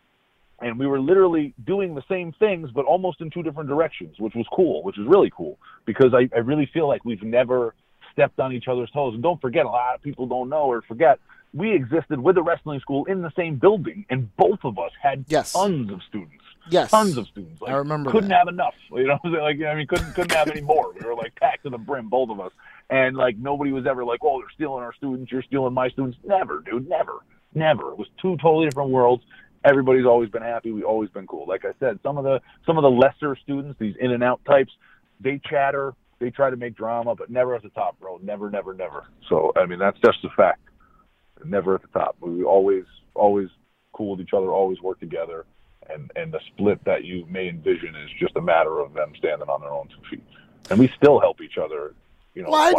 and we were literally doing the same things, but almost in 2 different directions, which was cool, which is really cool, because I really feel like we've never stepped on each other's toes. And don't forget, a lot of people don't know or forget, we existed with the wrestling school in the same building, and both of us had tons of students. Yes. Tons of students. Like, I remember couldn't that. have enough. Couldn't have any more. We were like packed to the brim, both of us. And like nobody was ever like, oh, they're stealing our students, you're stealing my students. Never, dude, never. It was 2 totally different worlds. Everybody's always been happy. We've always been cool. Like I said, some of the lesser students, these in and out types, they chatter. They try to make drama, but never at the top, bro. Never, never, never. So, I mean, that's just a fact. Never at the top. We always cool with each other, always work together, and the split that you may envision is just a matter of them standing on their own 2 feet. And we still help each other, Well, I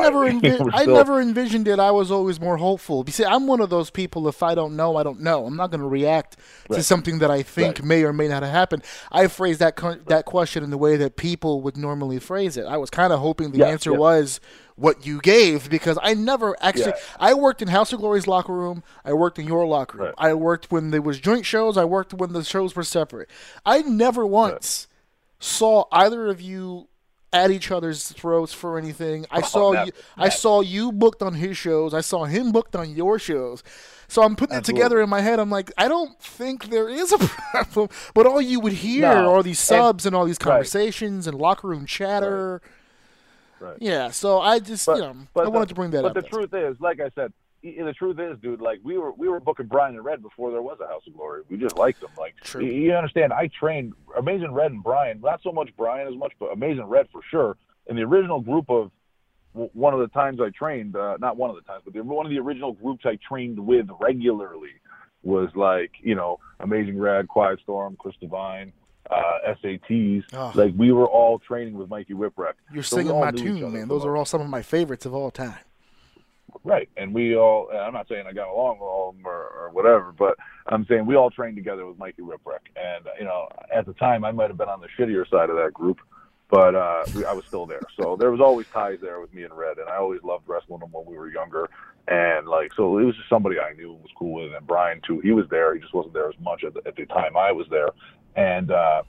never envisioned it. I was always more hopeful. You see, I'm one of those people, if I don't know, I don't know. I'm not going to react to something that I think may or may not have happened. I phrased that question in the way that people would normally phrase it. I was kind of hoping the answer was what you gave, because I never actually I worked in House of Glory's locker room. I worked in your locker room. I worked when there was joint shows. I worked when the shows were separate. I never once saw either of you at each other's throats for anything. I saw you booked on his shows. I saw him booked on your shows. So I'm putting it together in my head. I'm like, I don't think there is a problem. But all you would hear are these subs and all these conversations and locker room chatter. Right. Yeah. So I just, I wanted to bring that up. But the truth is, like I said, the truth is, dude, like we were booking Brian and Red before there was a House of Glory. We just liked them. Like, you understand, I trained Amazing Red and Brian, not so much Brian as much, but Amazing Red for sure. In the original group of one of the times I trained, not one of the times, but one of the original groups I trained with regularly was like, Amazing Red, Quiet Storm, Chris Divine, SATs. Like, we were all training with Mikey Whipwreck. You're singing my tune, man. Those are all some of my favorites of all time. Right, and we all, I'm not saying I got along with all of them or whatever, but I'm saying we all trained together with Mikey Whipwreck. And, at the time, I might have been on the shittier side of that group, but I was still there. So there was always ties there with me and Red, and I always loved wrestling them when we were younger. And, so it was just somebody I knew and was cool with. And Brian, too, he was there. He just wasn't there as much at the time I was there. And,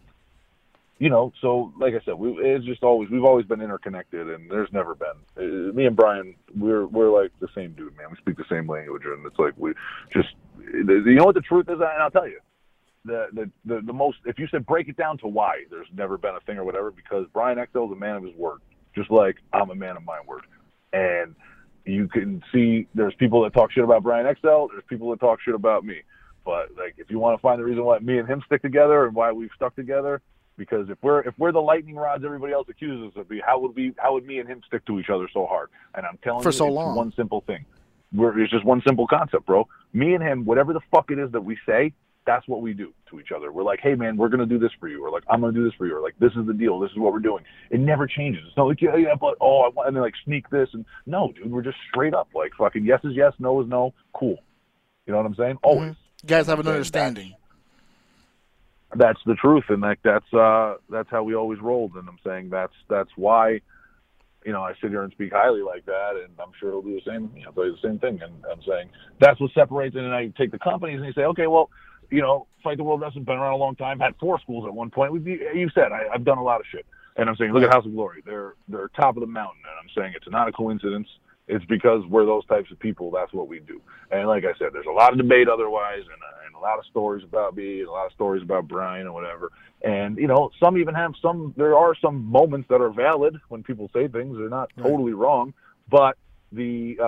so like I said, we've always been interconnected, and there's never been. Me and Brian, we're like the same dude, man. We speak the same language, and it's like we just, what the truth is, and I'll tell you, the most, if you said break it down to why there's never been a thing or whatever, because Brian XL is a man of his word, just like I'm a man of my word. And you can see there's people that talk shit about Brian XL, there's people that talk shit about me. But like, if you want to find the reason why me and him stick together and why we've stuck together, because if we're the lightning rods everybody else accuses us of being, how would me and him stick to each other so hard? And I'm telling you, it's one simple thing. It's just one simple concept, bro. Me and him, whatever the fuck it is that we say, that's what we do to each other. We're like, hey man, we're gonna do this for you, or like, I'm gonna do this for you, or like, this is the deal, this is what we're doing. It never changes. It's not like, but I want, and then like sneak this, and no, dude, we're just straight up like fucking yes is yes, no is no, cool. You know what I'm saying? Always. Mm-hmm. You guys have an understanding. That's the truth, and like that's how we always rolled. And I'm saying that's why, I sit here and speak highly like that, and I'm sure he'll do the same. I'll tell you the same thing. And I'm saying that's what separates it. And I take the companies and you say, okay, well, Fight the World Wrestling been around a long time, had 4 schools at one point. You said I've done a lot of shit, and I'm saying look at House of Glory. They're top of the mountain, and I'm saying it's not a coincidence. It's because we're those types of people. That's what we do. And like I said, there's a lot of debate otherwise, and lot of stories about me and a lot of stories about Brian or whatever. And, some even have there are some moments that are valid when people say things. They're not totally wrong, but am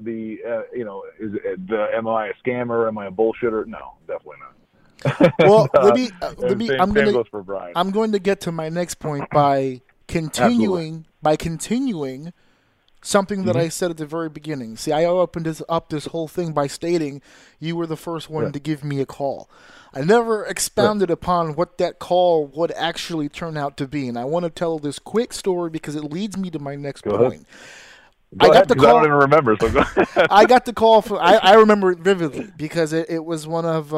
I a scammer? Am I a bullshitter? No, definitely not. Well, I'm going to get to my next point by continuing something that I said at the very beginning. See, I opened this whole thing by stating you were the first one to give me a call. I never expounded upon what that call would actually turn out to be, and I want to tell this quick story because it leads me to my next point. I got the call. I don't even remember. So go ahead. I got the call. I remember it vividly because it was one of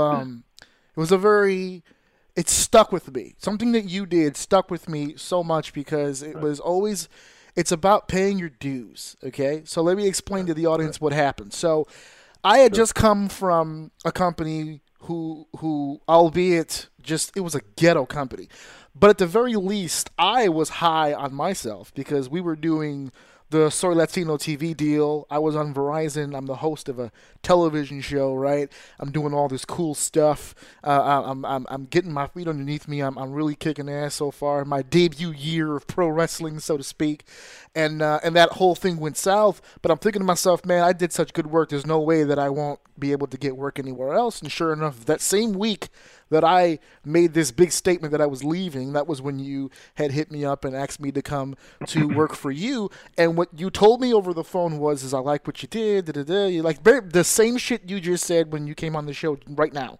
it stuck with me. Something that you did stuck with me so much because it was always. It's about paying your dues, okay? So let me explain to the audience what happened. So I had just come from a company who albeit it was a ghetto company. But at the very least, I was high on myself because we were doing the Soy Latino TV deal. I was on Verizon. I'm the host of a television show, right? I'm doing all this cool stuff. I'm getting my feet underneath me. I'm really kicking ass so far. My debut year of pro wrestling, so to speak, and that whole thing went south. But I'm thinking to myself, man, I did such good work. There's no way that I won't be able to get work anywhere else. And sure enough, that same week that I made this big statement that I was leaving, that was when you had hit me up and asked me to come to work for you. And what you told me over the phone was, I like what you did, You like the same shit you just said when you came on the show right now.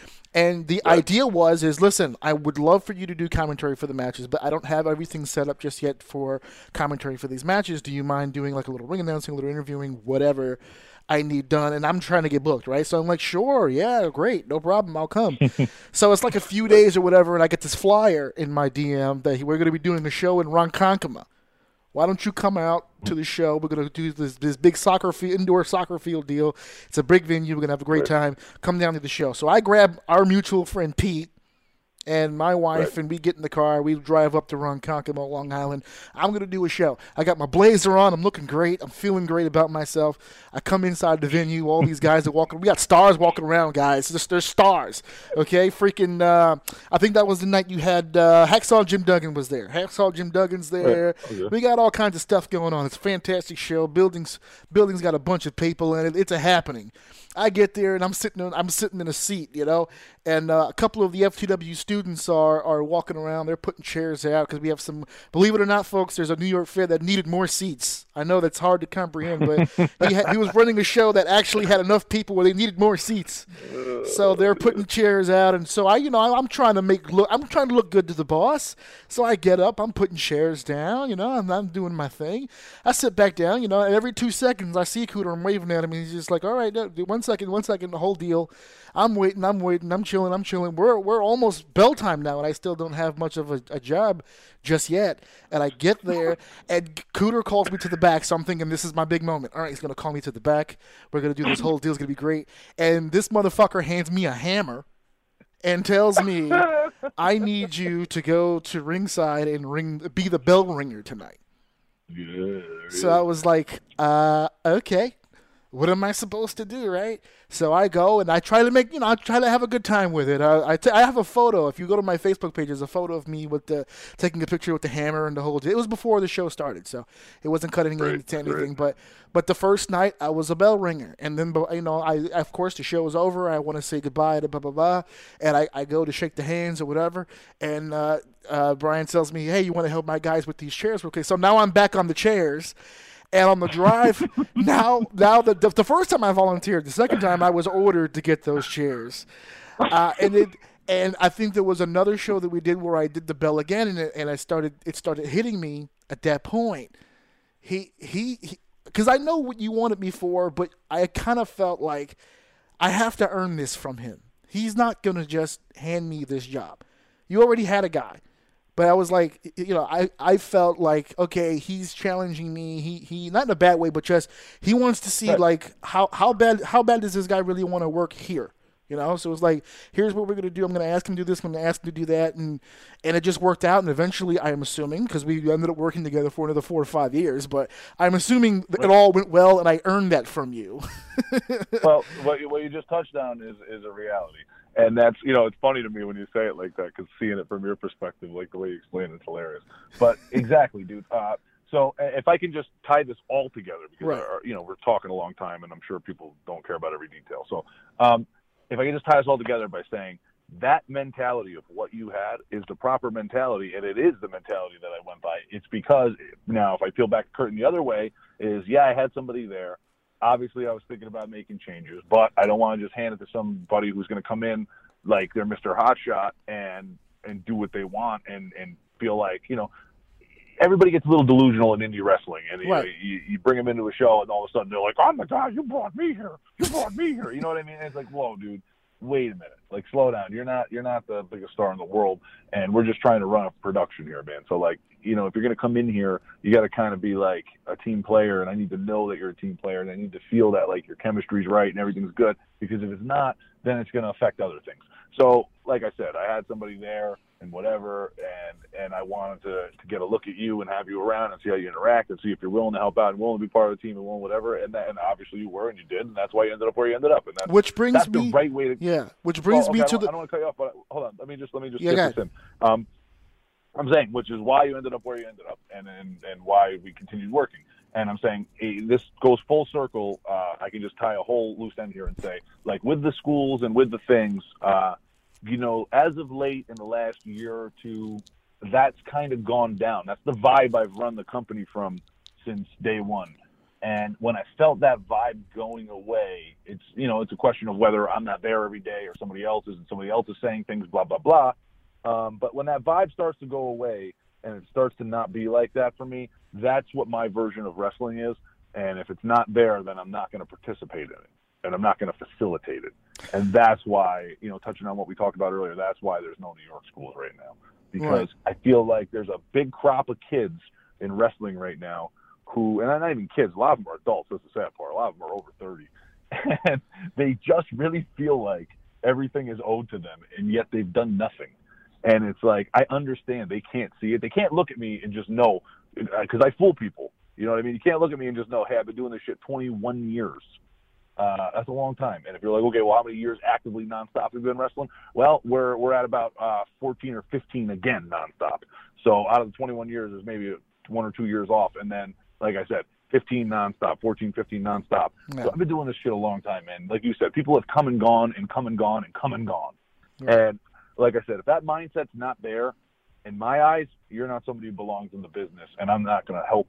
And the idea was, listen, I would love for you to do commentary for the matches, but I don't have everything set up just yet for commentary for these matches. Do you mind doing like a little ring announcing, a little interviewing, whatever I need done? And I'm trying to get booked, right? So I'm like, sure, yeah, great, no problem, I'll come. So it's like a few days or whatever, and I get this flyer in my DM that we're going to be doing a show in Ronkonkoma. Why don't you come out to the show? We're going to do this big indoor soccer field deal. It's a big venue. We're going to have a great time. Come down to the show. So I grab our mutual friend Pete and my wife, and we get in the car. We drive up to Ronkonkoma, Long Island. I'm going to do a show. I got my blazer on. I'm looking great. I'm feeling great about myself. I come inside the venue. All these guys are walking. We got stars walking around, guys. There's stars, okay? Freaking, I think that was the night you had Hacksaw Jim Duggan was there. Hacksaw Jim Duggan's there. Okay. We got all kinds of stuff going on. It's a fantastic show. Buildings got a bunch of people in it. It's a happening. I get there, and I'm sitting in a seat, and a couple of the FTW students are walking around. They're putting chairs out because we have some, believe it or not, folks, there's a New York Fair that needed more seats. I know that's hard to comprehend, but he was running a show that actually had enough people where they needed more seats. So they're putting chairs out, and so I'm trying to look good to the boss. So I get up, I'm putting chairs down, I'm doing my thing. I sit back down, and every 2 seconds I see Cooter, I'm waving at him, and he's just like, all right, one second, the whole deal. I'm waiting, I'm chilling. We're almost bell time now, and I still don't have much of a job just yet. And I get there, and Cooter calls me to the back, so I'm thinking this is my big moment. All right, he's going to call me to the back. We're going to do this whole deal. It's going to be great. And this motherfucker hands me a hammer and tells me, I need you to go to ringside and be the bell ringer tonight. Yeah. So I was like, okay. What am I supposed to do, right? So I go and I try to have a good time with it. I have a photo. If you go to my Facebook page, there's a photo of me taking a picture with the hammer and the whole. It was before the show started, so it wasn't cutting into anything. But the first night I was a bell ringer, and then I of course the show was over. I want to say goodbye to blah blah blah, and I go to shake the hands or whatever, and Brian tells me, hey, you want to help my guys with these chairs? Okay, so now I'm back on the chairs. And on the drive, now the first time I volunteered, the second time I was ordered to get those chairs, and I think there was another show that we did where I did the bell again, and it started hitting me at that point. Because I know what you wanted me for, but I kind of felt like I have to earn this from him. He's not gonna just hand me this job. You already had a guy. But I was like, I felt like, okay, he's challenging me. He not in a bad way, but just he wants to see like how bad does this guy really want to work here? You know, so it was like, here's what we're gonna do. I'm gonna ask him to do this. I'm gonna ask him to do that, and it just worked out. And eventually, I'm assuming, because we ended up working together for another 4 or 5 years, but I'm assuming that it all went well, and I earned that from you. Well, what you just touched on is a reality, and that's, it's funny to me when you say it like that, because seeing it from your perspective, like the way you explain it's hilarious. But exactly, dude. So if I can just tie this all together, because Right. We're talking a long time, and I'm sure people don't care about every detail. So if I can just tie this all together by saying that mentality of what you had is the proper mentality, and it is the mentality that I went by. It's because now, if I peel back the curtain the other way, I had somebody there. Obviously, I was thinking about making changes, but I don't want to just hand it to somebody who's going to come in like they're Mr. Hotshot and do what they want and feel like, everybody gets a little delusional in indie wrestling, and Right. you bring them into a show, and all of a sudden they're like, "I'm the guy. You brought me here. You brought me here." You know what I mean? And it's like, whoa, dude, wait a minute. Like, slow down. You're not the biggest star in the world, and we're just trying to run a production here, man. So, like, if you're gonna come in here, you got to kind of be like a team player, and I need to know that you're a team player, and I need to feel that like your chemistry's right and everything's good. Because if it's not, then it's gonna affect other things. So, like I said, I had somebody there and whatever, and I wanted to get a look at you and have you around and see how you interact and see if you're willing to help out and willing to be part of the team and willing whatever, and obviously you were, and you did, and that's why you ended up where you ended up. And that's the right way to. Which brings me to I don't want to cut you off, but hold on, let me just Yeah, get this in. I'm saying, which is why you ended up where you ended up, and why we continued working. And I'm saying, this goes full circle. I can just tie a whole loose end here and say, like, with the schools and with the things, as of late in the last year or two, that's kind of gone down. That's the vibe I've run the company from since day one. And when I felt that vibe going away, it's a question of whether I'm not there every day or somebody else is, and somebody else is saying things, blah, blah, blah. But when that vibe starts to go away and it starts to not be like that for me, that's what my version of wrestling is. And if it's not there, then I'm not going to participate in it, and I'm not going to facilitate it. And that's why, touching on what we talked about earlier, that's why there's no New York schools right now. Because I feel like there's a big crop of kids in wrestling right now who, and not even kids, a lot of them are adults, that's the sad part. A lot of them are over 30. And they just really feel like everything is owed to them, and yet they've done nothing. And it's like, I understand they can't see it. They can't look at me and just know, because I fool people. You know what I mean? You can't look at me and just know, hey, I've been doing this shit 21 years. That's a long time. And if you're like, okay, well, how many years actively nonstop have you been wrestling? Well, we're at about 14 or 15 again nonstop. So out of the 21 years, there's maybe 1 or 2 years off. And then, like I said, 15 nonstop, 14, 15 nonstop. Yeah. So I've been doing this shit a long time, man. Like you said, people have come and gone and come and gone and come and gone. Yeah. And like I said, if that mindset's not there, in my eyes, you're not somebody who belongs in the business, and I'm not going to help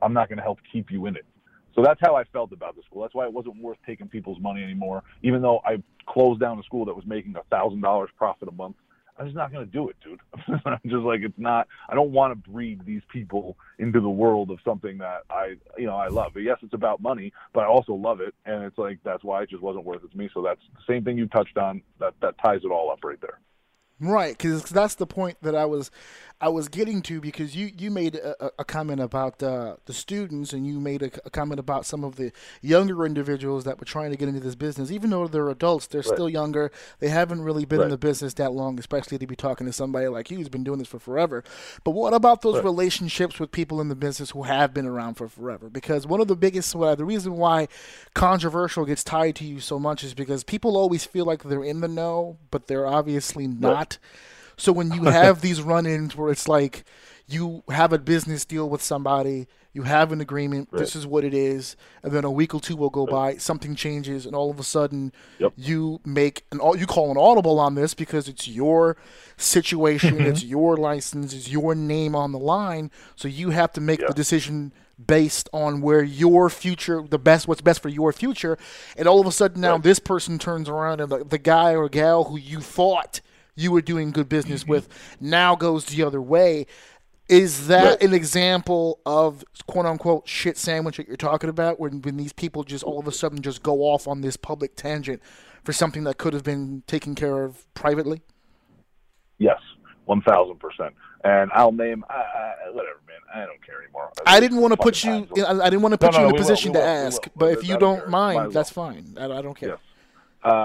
keep you in it. So that's how I felt about the school. That's why it wasn't worth taking people's money anymore. Even though I closed down a school that was making $1,000 profit a month, I'm just not going to do it, dude. I'm just like, it's not. I don't want to breed these people into the world of something that I love. But yes, it's about money, but I also love it, and it's like, that's why it just wasn't worth it to me. So that's the same thing you touched on. That ties it all up right there. Right, because that's the point that I was getting to, because you made a comment about the students, and you made a comment about some of the younger individuals that were trying to get into this business. Even though they're adults, they're still younger. They haven't really been in the business that long, especially to be talking to somebody like you who's been doing this for forever. But what about those relationships with people in the business who have been around for forever? Because one of the biggest, the reason why controversial gets tied to you so much is because people always feel like they're in the know, but they're obviously not. So when you have these run-ins where it's like you have a business deal with somebody, you have an agreement, this is what it is, and then a week or two will go by, something changes, and all of a sudden you call an audible on this because it's your situation, it's your license, it's your name on the line, so you have to make the decision based on where your future, what's best for your future, and all of a sudden now this person turns around and the guy or gal who you thought you were doing good business with now goes the other way. Is that an example of quote-unquote shit sandwich that you're talking about, when these people just all of a sudden just go off on this public tangent for something that could have been taken care of privately? Yes, 1,000%. And I'll name whatever, man. I don't care anymore. I didn't want to put you. I didn't want to put you in a position to ask, but if you don't mind, that's fine. I don't care. Yes.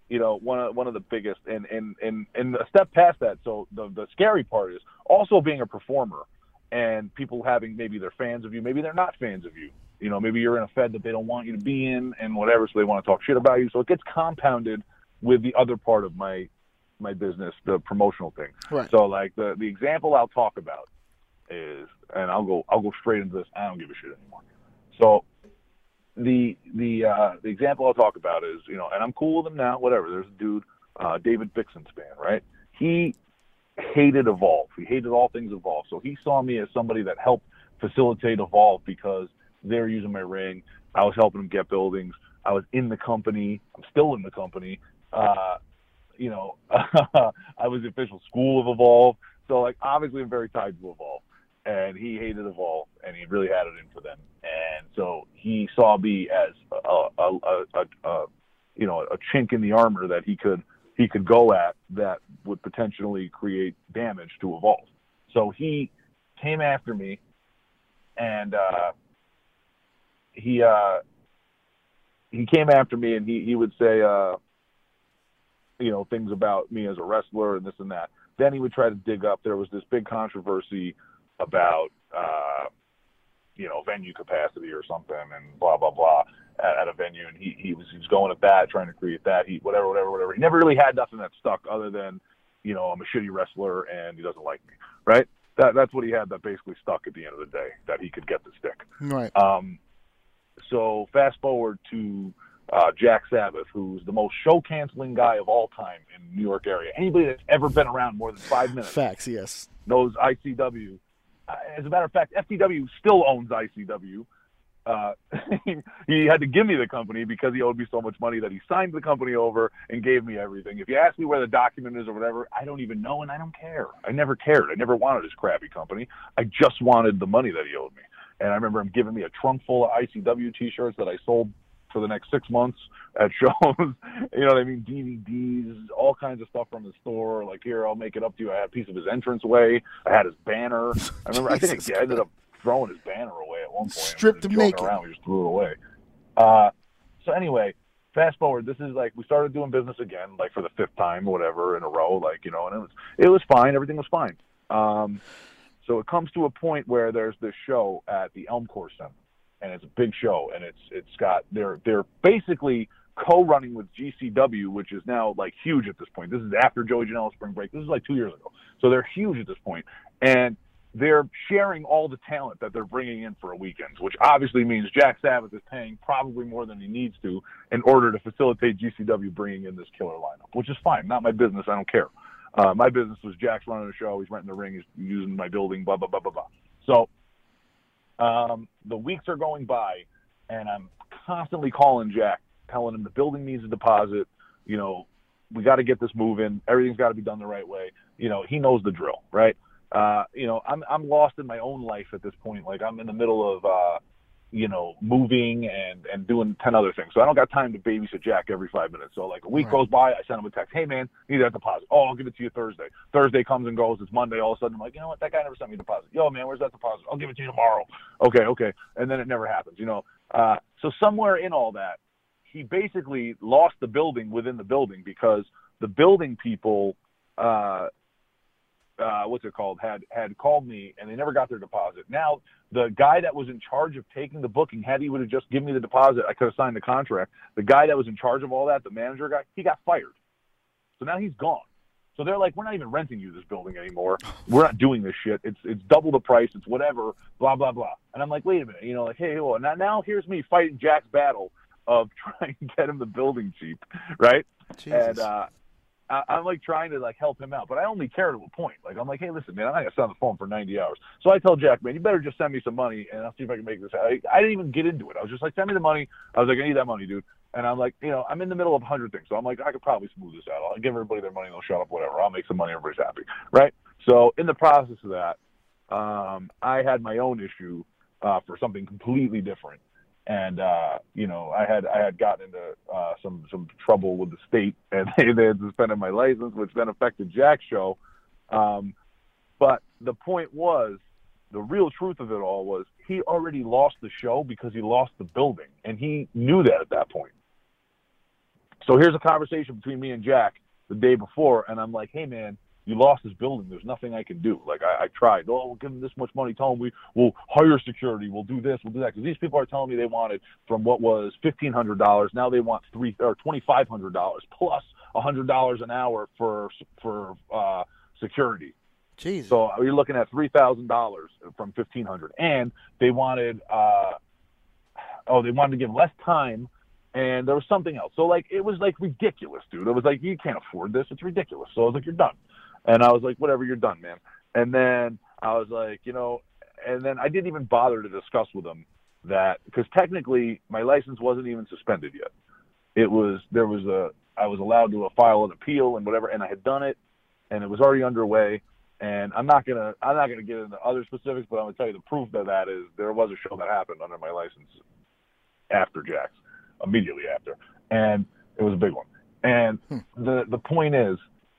one of the biggest, and a step past that. So the scary part is also being a performer, and people having, maybe they're fans of you, maybe they're not fans of you. Maybe you're in a Fed that they don't want you to be in, and whatever, so they want to talk shit about you. So it gets compounded with the other part of my business, the promotional thing. Right. So like the example I'll talk about is, and I'll go straight into this. I don't give a shit anymore. So the example I'll talk about is, and I'm cool with him now, whatever. There's a dude, David Bixenspan, right? He hated Evolve. He hated all things Evolve. So he saw me as somebody that helped facilitate Evolve because they're using my ring. I was helping them get buildings. I was in the company. I'm still in the company. I was the official school of Evolve. So like, obviously I'm very tied to Evolve. And he hated Evolve, and he really had it in for them. And so he saw me as a chink in the armor that he could go at that would potentially create damage to Evolve. So he came after me, and he came after me, and he would say things about me as a wrestler and this and that. Then he would try to dig up. There was this big controversy about venue capacity or something, and blah blah blah at a venue, and he was going at that, trying to create that. Whatever. He never really had nothing that stuck other than I'm a shitty wrestler and he doesn't like me, right? That's what he had that basically stuck at the end of the day, that he could get the stick. Right. So fast forward to Jack Sabbath, who's the most show-canceling guy of all time in the New York area. Anybody that's ever been around more than 5 minutes Facts, yes. knows ICW. As a matter of fact, FTW still owns ICW. He had to give me the company because he owed me so much money that he signed the company over and gave me everything. If you ask me where the document is or whatever, I don't even know, and I don't care. I never cared. I never wanted his crappy company. I just wanted the money that he owed me. And I remember him giving me a trunk full of ICW T-shirts that I sold for the next 6 months at shows. You know what I mean? DVDs, all kinds of stuff from the store. Like, here, I'll make it up to you. I had a piece of his entranceway. I had his banner. I remember, I think I ended up throwing his banner away at one point. Stripped him naked. Around, we just threw it away. So anyway, fast forward. This is like, we started doing business again, like for the 5th time or whatever in a row, and it was fine. Everything was fine. So it comes to a point where there's this show at the Elm Course Center, and it's a big show, and it's got, they're basically co-running with GCW, which is now like huge at this point. This is after Joey Janela Spring Break. This is like 2 years ago. So they're huge at this point. And they're sharing all the talent that they're bringing in for a weekend, which obviously means Jack Sabbath is paying probably more than he needs to in order to facilitate GCW bringing in this killer lineup, which is fine. Not my business. I don't care. My business was Jack's running the show. He's renting the ring. He's using my building, blah, blah, blah, blah, blah. So the weeks are going by, and I'm constantly calling Jack, telling him the building needs a deposit. We got to get this moving. Everything's got to be done the right way. He knows the drill, right? I'm lost in my own life at this point. Like, I'm in the middle of, moving and doing 10 other things. So I don't got time to babysit Jack every 5 minutes. So like a week goes by, I send him a text. Hey man, need that deposit. Oh, I'll give it to you Thursday. Thursday comes and goes. It's Monday. All of a sudden I'm like, you know what? That guy never sent me a deposit. Yo man, where's that deposit? I'll give it to you tomorrow. Okay. And then it never happens, So somewhere in all that, he basically lost the building within the building because the building people, had called me and they never got their deposit. Now, the guy that was in charge of taking the booking, had he would have just given me the deposit, I could have signed the contract. The guy that was in charge of all that, the manager guy, he got fired. So now he's gone. So they're like, we're not even renting you this building anymore. We're not doing this shit. It's double the price. It's whatever, blah, blah, blah. And I'm like, wait a minute. Hey, well, now here's me fighting Jack's battle of trying to get him the building cheap, right? Jesus. And I'm like trying to like help him out, but I only care to a point. Like, I'm like, hey, listen, man, I'm not gonna sit on the phone for 90 hours. So I tell Jack, man, you better just send me some money and I'll see if I can make this happen. I didn't even get into it. I was just like, send me the money. I was like, I need that money, dude. And I'm like, I'm in the middle of 100 things. So I'm like, I could probably smooth this out. I'll give everybody their money. They'll shut up, whatever. I'll make some money. Everybody's happy. Right. So in the process of that, I had my own issue for something completely different. And, I had gotten into some trouble with the state, and they had suspended my license, which then affected Jack's show. But the point was, the real truth of it all was he already lost the show because he lost the building, and he knew that at that point. So here's a conversation between me and Jack the day before, and I'm like, hey, man, you lost this building. There's nothing I can do. Like, I tried. Oh, we'll give them this much money. Tell them we'll hire security. We'll do this. We'll do that. Because these people are telling me they wanted from what was $1,500. Now they want $2,500 plus $100 an hour for security. Jesus. So you're looking at $3,000 from $1,500, and they wanted they wanted to give less time, and there was something else. So like it was like ridiculous, dude. It was like, you can't afford this. It's ridiculous. So I was like, you're done. And I was like, whatever, you're done, man. And then I was like, and then I didn't even bother to discuss with them that, because technically my license wasn't even suspended yet. I was allowed to file an appeal and whatever, and I had done it, and it was already underway. And I'm not gonna get into other specifics, but I'm gonna tell you the proof that is there was a show that happened under my license after Jack's, immediately after, and it was a big one. And the point is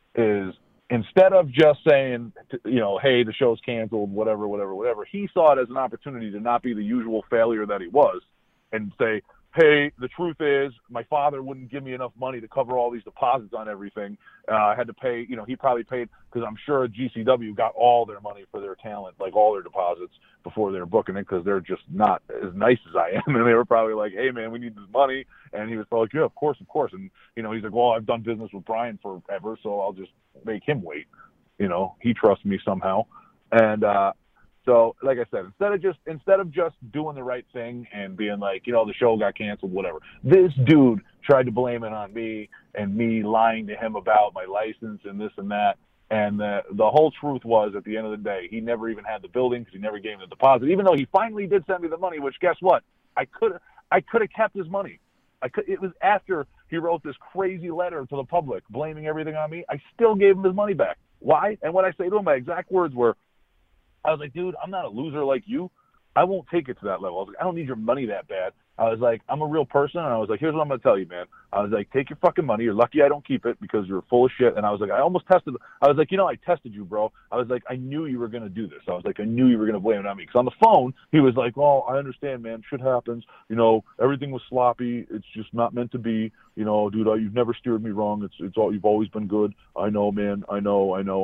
instead of just saying, hey, the show's canceled, whatever, he saw it as an opportunity to not be the usual failure that he was, and say, hey, the truth is my father wouldn't give me enough money to cover all these deposits on everything. I had to pay, he probably paid, because I'm sure GCW got all their money for their talent, like all their deposits before they were booking it, because they're just not as nice as I am. And they were probably like, hey, man, we need this money. And he was probably like, yeah, of course. And, he's like, well, I've done business with Brian forever, so I'll just make him wait. He trusts me somehow. And, so, like I said, instead of just doing the right thing and being like, the show got canceled, whatever, this dude tried to blame it on me and me lying to him about my license and this and that. And the whole truth was, at the end of the day, he never even had the building because he never gave me the deposit, even though he finally did send me the money, which, guess what? I could have kept his money. It was after he wrote this crazy letter to the public blaming everything on me. I still gave him his money back. Why? And what I say to him, my exact words were, I was like, dude, I'm not a loser like you. I won't take it to that level. I was like, I don't need your money that bad. I was like, I'm a real person. And I was like, here's what I'm going to tell you, man. I was like, take your fucking money. You're lucky I don't keep it because you're full of shit. And I was like, I was like, I tested you, bro. I was like, I knew you were going to do this. I was like, I knew you were going to blame it on me. Because on the phone, he was like, well, I understand, man. Shit happens. Everything was sloppy. It's just not meant to be. Dude, you've never steered me wrong. You've always been good. I know, man. I know. You know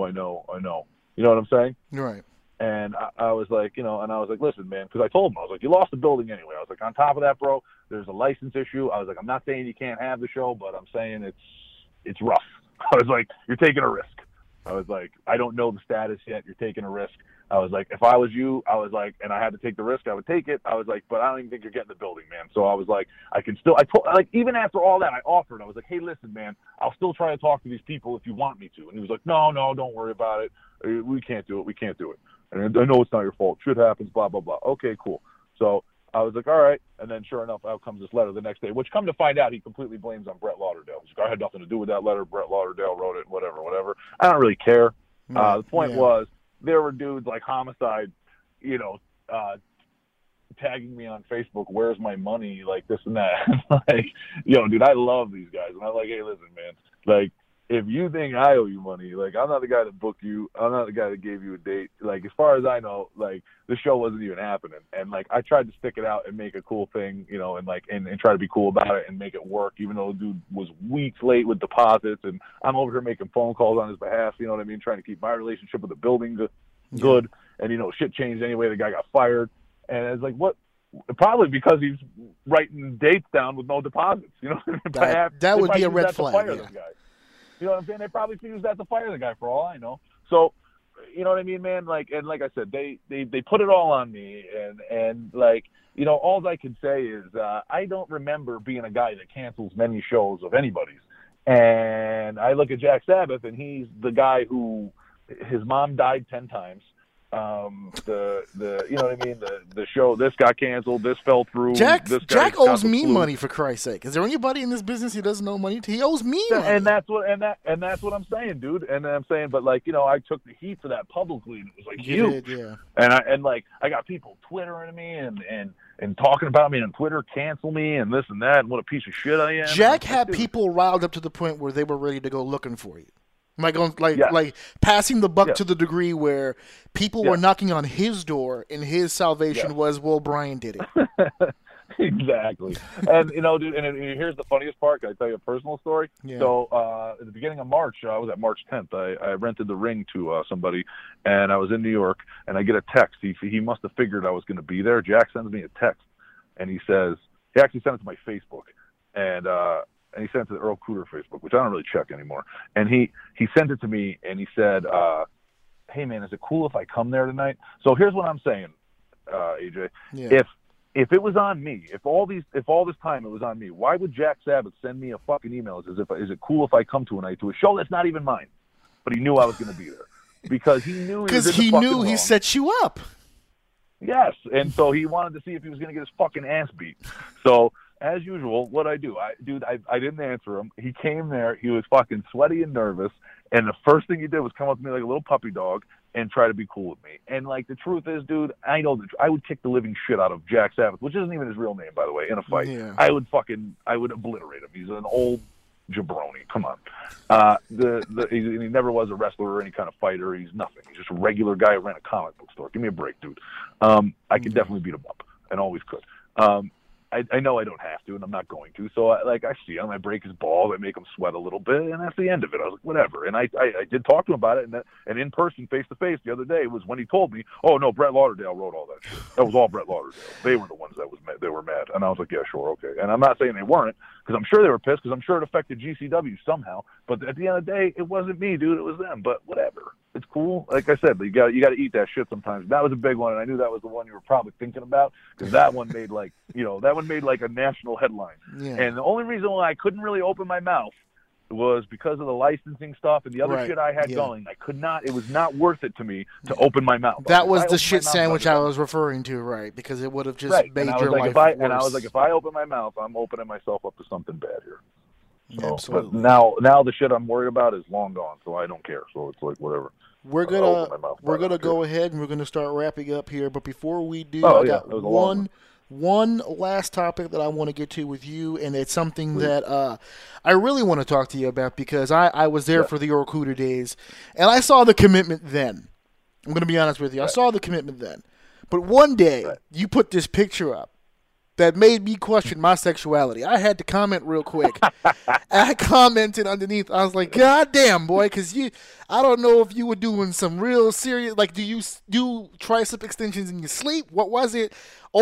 what I'm saying? Right. And I was like, and I was like, listen, man, because I told him, I was like, you lost the building anyway. I was like, on top of that, bro, there's a license issue. I was like, I'm not saying you can't have the show, but I'm saying it's rough. I was like, you're taking a risk. I was like, I don't know the status yet. You're taking a risk. I was like, if I was you, I was like, and I had to take the risk, I would take it. I was like, but I don't even think you're getting the building, man. So I was like, even after all that, I offered. I was like, hey, listen, man, I'll still try to talk to these people if you want me to. And he was like, no, don't worry about it. We can't do it. And I know it's not your fault. Shit happens, blah, blah, blah. Okay, cool. So I was like, all right. And then sure enough, out comes this letter the next day, which come to find out he completely blames on Brett Lauderdale. He's like, I had nothing to do with that letter. Brett Lauderdale wrote it, whatever. I don't really care. The point was, there were dudes like Homicide, tagging me on Facebook, where's my money, like this and that. Like, dude, I love these guys. And I'm like, hey, listen, man, like, if you think I owe you money, like, I'm not the guy that booked you. I'm not the guy that gave you a date. Like, as far as I know, like, the show wasn't even happening. And, like, I tried to stick it out and make a cool thing, and try to be cool about it and make it work, even though the dude was weeks late with deposits. And I'm over here making phone calls on his behalf, you know what I mean, trying to keep my relationship with the building good. And, shit changed anyway. The guy got fired. And it's like, what? Probably because he's writing dates down with no deposits, That would be a red flag, yeah. You know what I'm saying? They probably use that to fire the guy for all I know. So, you know what I mean, man? Like, and like I said, they put it all on me, and like, all I can say is I don't remember being a guy that cancels many shows of anybody's. And I look at Jack Sabbath, and he's the guy who his mom died 10 times. You know what I mean? The show, this got canceled, this fell through. Jack owes me money, for Christ's sake. Is there anybody in this business he doesn't owe money to? He owes me money. And that's what I'm saying, dude. And I'm saying, but like, I took the heat for that publicly, and it was like huge. Did, yeah. And I got people twittering me and talking about me on Twitter, cancel me and this and that, and what a piece of shit I am. Jack had people riled up to the point where they were ready to go looking for you. Like passing the buck to the degree where people were knocking on his door, and his salvation was, well, Brian did it. Exactly. And, dude, and here's the funniest part. Can I tell you a personal story? Yeah. So at the beginning of March, I was at March 10th. I rented the ring to somebody, and I was in New York, and I get a text. He must have figured I was going to be there. Jack sends me a text, and he says, he actually sent it to my Facebook, and he sent it to the Earl Cooter Facebook, which I don't really check anymore. And he sent it to me, and he said, hey, man, is it cool if I come there tonight? So here's what I'm saying, AJ. Yeah. If it was on me, if all this time it was on me, why would Jack Sabbath send me a fucking email is it cool if I come to a night to a show that's not even mine? But he knew I was going to be there because he knew he set you up. Yes, and so he wanted to see if he was going to get his fucking ass beat. So as usual, what I do, I didn't answer him. He came there, he was fucking sweaty and nervous, and the first thing he did was come up to me like a little puppy dog and try to be cool with me. And, like, the truth is, dude, I know that I would kick the living shit out of Jack Sabbath, which isn't even his real name, by the way, in a fight. Yeah. I would obliterate him. He's an old jabroni. Come on. He never was a wrestler or any kind of fighter. He's nothing. He's just a regular guy who ran a comic book store. Give me a break, dude. I could definitely beat him up and always could. I know I don't have to, and I'm not going to. So, I see him. I break his balls. I make him sweat a little bit, and that's the end of it. I was like, whatever. And I did talk to him about it, and in person, face-to-face, the other day was when he told me, oh, no, Brett Lauderdale wrote all that shit. That was all Brett Lauderdale. They were the ones they were mad. And I was like, yeah, sure, okay. And I'm not saying they weren't, because I'm sure they were pissed, because I'm sure it affected GCW somehow. But at the end of the day, it wasn't me, dude. It was them. But whatever. It's cool. Like I said, you got to eat that shit sometimes. That was a big one, and I knew that was the one you were probably thinking about, because that one made like a national headline. Yeah. And the only reason why I couldn't really open my mouth was because of the licensing stuff and the other shit I had going. I could not. It was not worth it to me to open my mouth. That was the shit sandwich I was referring to, right? Because it would have just made your life worse. And I was like, if I open my mouth, I'm opening myself up to something bad here. So, absolutely. But now the shit I'm worried about is long gone, so I don't care. So it's like whatever. We're gonna go ahead and we're gonna start wrapping up here. But before we do, I got one last topic that I want to get to with you, and it's something that I really want to talk to you about because I was there for the Earl Cooter days, and I saw the commitment then. I'm gonna be honest with you. I saw the commitment then, but one day you put this picture up that made me question my sexuality. I had to comment real quick. I commented underneath. I was like, God damn, boy, because I don't know if you were doing some real serious, like, do you do tricep extensions in your sleep? What was it?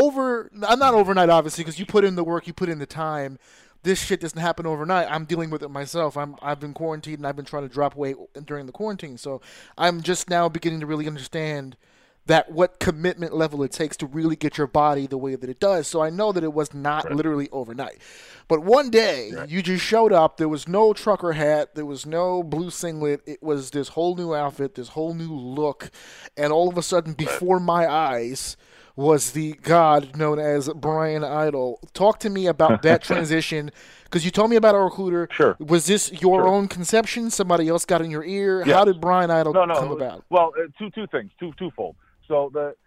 Not overnight, obviously, because you put in the work, you put in the time. This shit doesn't happen overnight. I'm dealing with it myself. I've been quarantined, and I've been trying to drop weight during the quarantine. So I'm just now beginning to really understand what commitment level it takes to really get your body the way that it does. So I know that it was not literally overnight. But one day, you just showed up. There was no trucker hat. There was no blue singlet. It was this whole new outfit, this whole new look. And all of a sudden, before my eyes, was the god known as Brian Idol. Talk to me about that transition, because you told me about Earl Cooter. Sure. Was this your own conception? Somebody else got in your ear? Yes. How did Brian Idol come about? Well, two things, twofold. So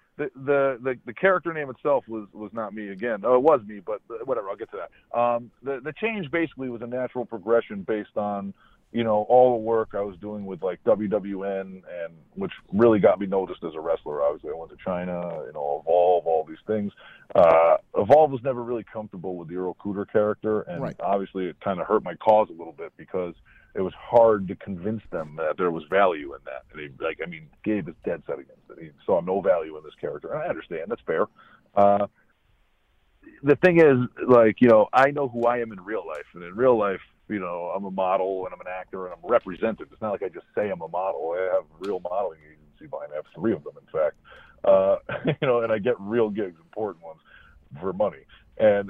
the character name itself was not me again. Oh, it was me, but whatever. I'll get to that. The change basically was a natural progression based on all the work I was doing with like WWN, and which really got me noticed as a wrestler. Obviously, I went to China, Evolve, all these things. Evolve was never really comfortable with the Earl Cooter character, and obviously it kind of hurt my cause a little bit because it was hard to convince them that there was value in that. And Gabe is dead set against it. He saw no value in this character. And I understand. That's fair. The thing is, I know who I am in real life. And in real life, I'm a model and I'm an actor and I'm represented. It's not like I just say I'm a model. I have a real modeling agency behind me. I have 3 of them, in fact. And I get real gigs, important ones, for money. And,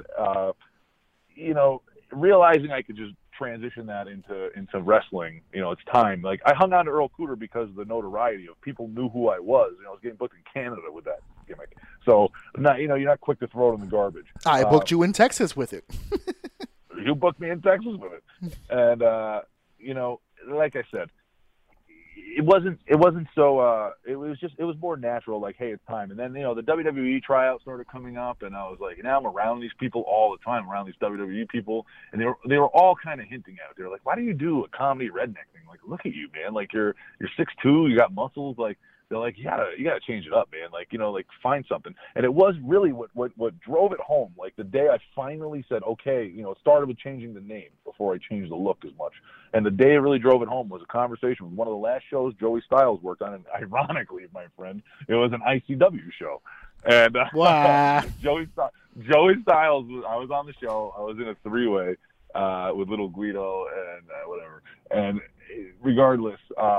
realizing I could just transition that into wrestling, it's time. Like, I hung on to Earl Cooter because of the notoriety of people knew who I was. I was getting booked in Canada with that gimmick. So, you're not quick to throw it in the garbage. I booked you in Texas with it. You booked me in Texas with it. And, like I said, it wasn't so, it was more natural, like, hey, it's time. And then, the WWE tryouts started coming up, and I was like, now I'm around these people all the time, around these WWE people, and they were all kind of hinting at it. They were like, why do you do a comedy redneck thing? Like, look at you, man. Like, you're 6'2", you got muscles. Like, they're like, you gotta change it up, man. Like, like find something. And it was really what drove it home. Like the day I finally said, okay, it started with changing the name before I changed the look as much. And the day it really drove it home was a conversation with one of the last shows Joey Styles worked on. And ironically, my friend, it was an ICW show. And wow. Joey Styles, I was on the show. I was in a 3-way with Little Guido and whatever. And regardless,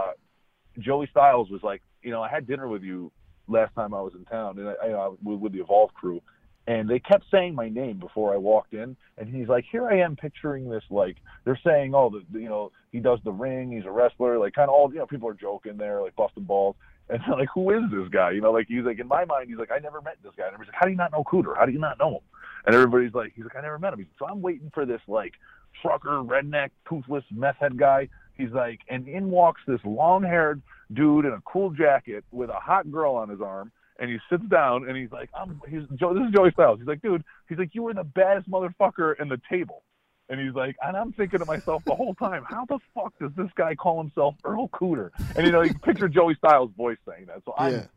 Joey Styles was like, I had dinner with you last time I was in town, and I with the Evolve crew, and they kept saying my name before I walked in, and he's like, here I am picturing this, like, they're saying, he does the ring, he's a wrestler, like, kind of all, people are joking there, like, busting balls, and they're like, who is this guy? Like, he's like, in my mind, he's like, I never met this guy, and everybody's like, how do you not know Cooter? How do you not know him? And everybody's like, he's like, I never met him. So I'm waiting for this, like, trucker, redneck, toothless, meth head guy. He's like, and in walks this long-haired dude in a cool jacket with a hot girl on his arm, and he sits down, and he's like, this is Joey Styles. He's like, dude, you were the baddest motherfucker in the table. And he's like, and I'm thinking to myself the whole time, how the fuck does this guy call himself Earl Cooter? And, you can picture Joey Styles' voice saying that. So I'm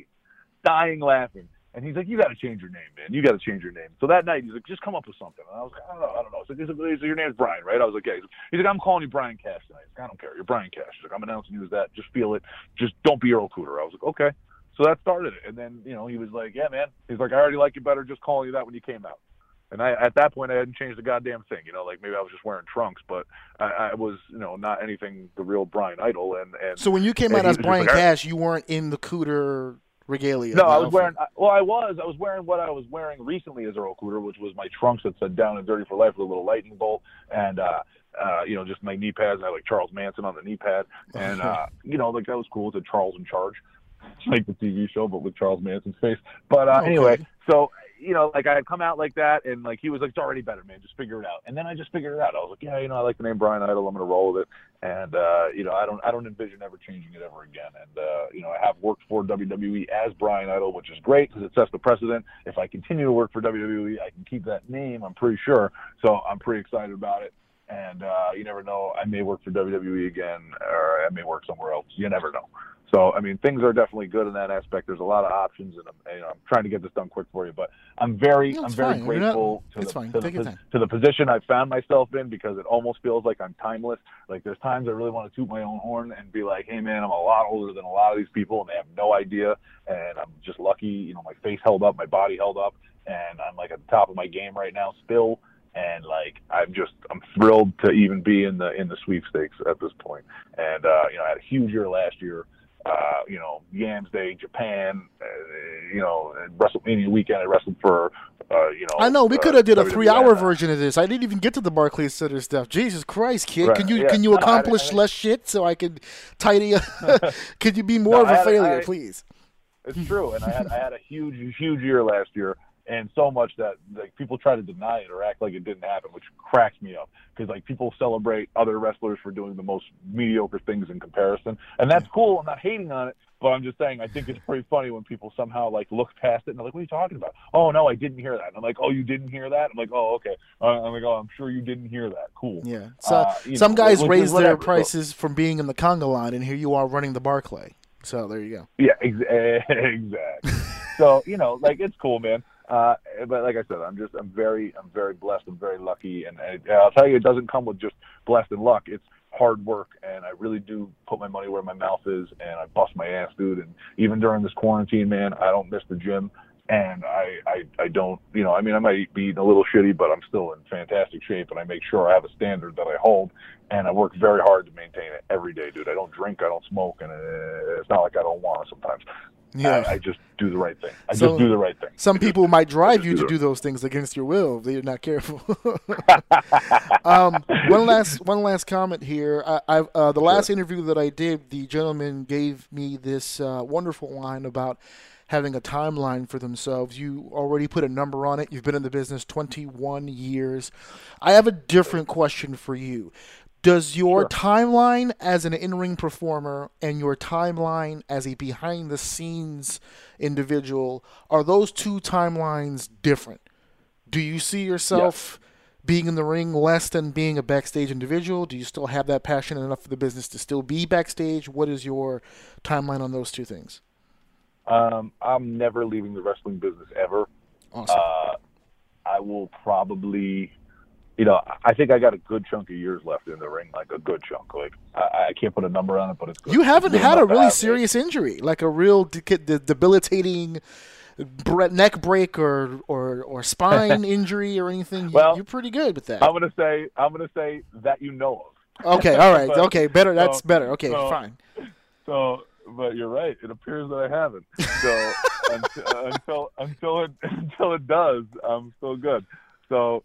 dying laughing. And he's like, you got to change your name, man. You got to change your name. So that night, he's like, just come up with something. And I was like, I don't know. So he's like, your name's Brian, right? I was like, yeah. He's like, I'm calling you Brian Cash tonight. He's like, I don't care. You're Brian Cash. He's like, I'm announcing you as that. Just feel it. Just don't be Earl Cooter. I was like, okay. So that started it. And then, he was like, yeah, man. He's like, I already like you better just calling you that when you came out. And at that point, I hadn't changed the goddamn thing. Like maybe I was just wearing trunks, but I was, not anything the real Brian Idol. And so when you came out as Brian Cash, you weren't in the Cooter regalia. No, I was wearing. Well, I was wearing what I was wearing recently as Earl Cooter, which was my trunks that said "Down and Dirty for Life" with a little lightning bolt, and just my knee pads. And I had like Charles Manson on the knee pad, and like that was cool. It said Charles in Charge, like the TV show, but with Charles Manson's face. But anyway, so like I had come out like that, and like he was like, it's already better, man. Just figure it out. And then I just figured it out. I was like, yeah, I like the name Brian Idol. I'm gonna roll with it. And I don't envision ever changing it ever again. And I have worked for WWE as Brian Idol, which is great because it sets the precedent. If I continue to work for WWE, I can keep that name, I'm pretty sure. So I'm pretty excited about it. And you never know, I may work for WWE again, or I may work somewhere else. You never know. So, I mean, things are definitely good in that aspect. There's a lot of options, and I'm trying to get this done quick for you. But I'm very grateful to the position I've found myself in, because it almost feels like I'm timeless. Like there's times I really want to toot my own horn and be like, hey, man, I'm a lot older than a lot of these people, and they have no idea. And I'm just lucky, my face held up, my body held up, and I'm like at the top of my game right now still. And like I'm thrilled to even be in the sweepstakes at this point. And I had a huge year last year. Yams Day, Japan, WrestleMania weekend. I wrestled for, I know we could have did a 3-hour version of this. I didn't even get to the Barclays Center stuff. Jesus Christ, kid! Right. Can you accomplish less shit so I could tidy up? Could you be more of a failure, please? It's true, and I had a huge year last year. And so much that like people try to deny it or act like it didn't happen, which cracks me up, because like people celebrate other wrestlers for doing the most mediocre things in comparison, and that's cool. I'm not hating on it, but I'm just saying I think it's pretty funny when people somehow like look past it and they're like, "What are you talking about?" "Oh no, I didn't hear that." And I'm like, "Oh, you didn't hear that?" I'm like, "Oh, okay." I'm like, "Oh, I'm sure you didn't hear that." Cool. Yeah. So some guys raise their prices from being in the conga line, and here you are running the Barclay. So there you go. Yeah, exactly. So like it's cool, man. But like I said, I'm very blessed. I'm very lucky, and I'll tell you, it doesn't come with just blessed and luck. It's hard work, and I really do put my money where my mouth is, and I bust my ass, dude. And even during this quarantine, man, I don't miss the gym, and I don't, I mean, I might be eating a little shitty, but I'm still in fantastic shape, and I make sure I have a standard that I hold, and I work very hard to maintain it every day, dude. I don't drink, I don't smoke, and it's not like I don't want to sometimes. Yeah, I just do the right thing. I just do the right thing. Some people might drive you to do those things against your will if you're not careful. One last comment here. The last interview that I did, the gentleman gave me this wonderful line about having a timeline for themselves. You already put a number on it. You've been in the business 21 years. I have a different question for you. Does your timeline as an in-ring performer and your timeline as a behind-the-scenes individual, are those two timelines different? Do you see yourself being in the ring less than being a backstage individual? Do you still have that passion enough for the business to still be backstage? What is your timeline on those two things? I'm never leaving the wrestling business ever. Awesome. I will probably, I think I got a good chunk of years left in the ring, like a good chunk. Like I can't put a number on it, but it's good. You haven't had a really serious injury, like a real debilitating neck break or spine injury or anything. Well, you're pretty good with that. I'm gonna say that you know of. Okay, all right, okay, better. That's better. Okay, fine. So, but you're right. It appears that I haven't. So until it does, I'm still good. So,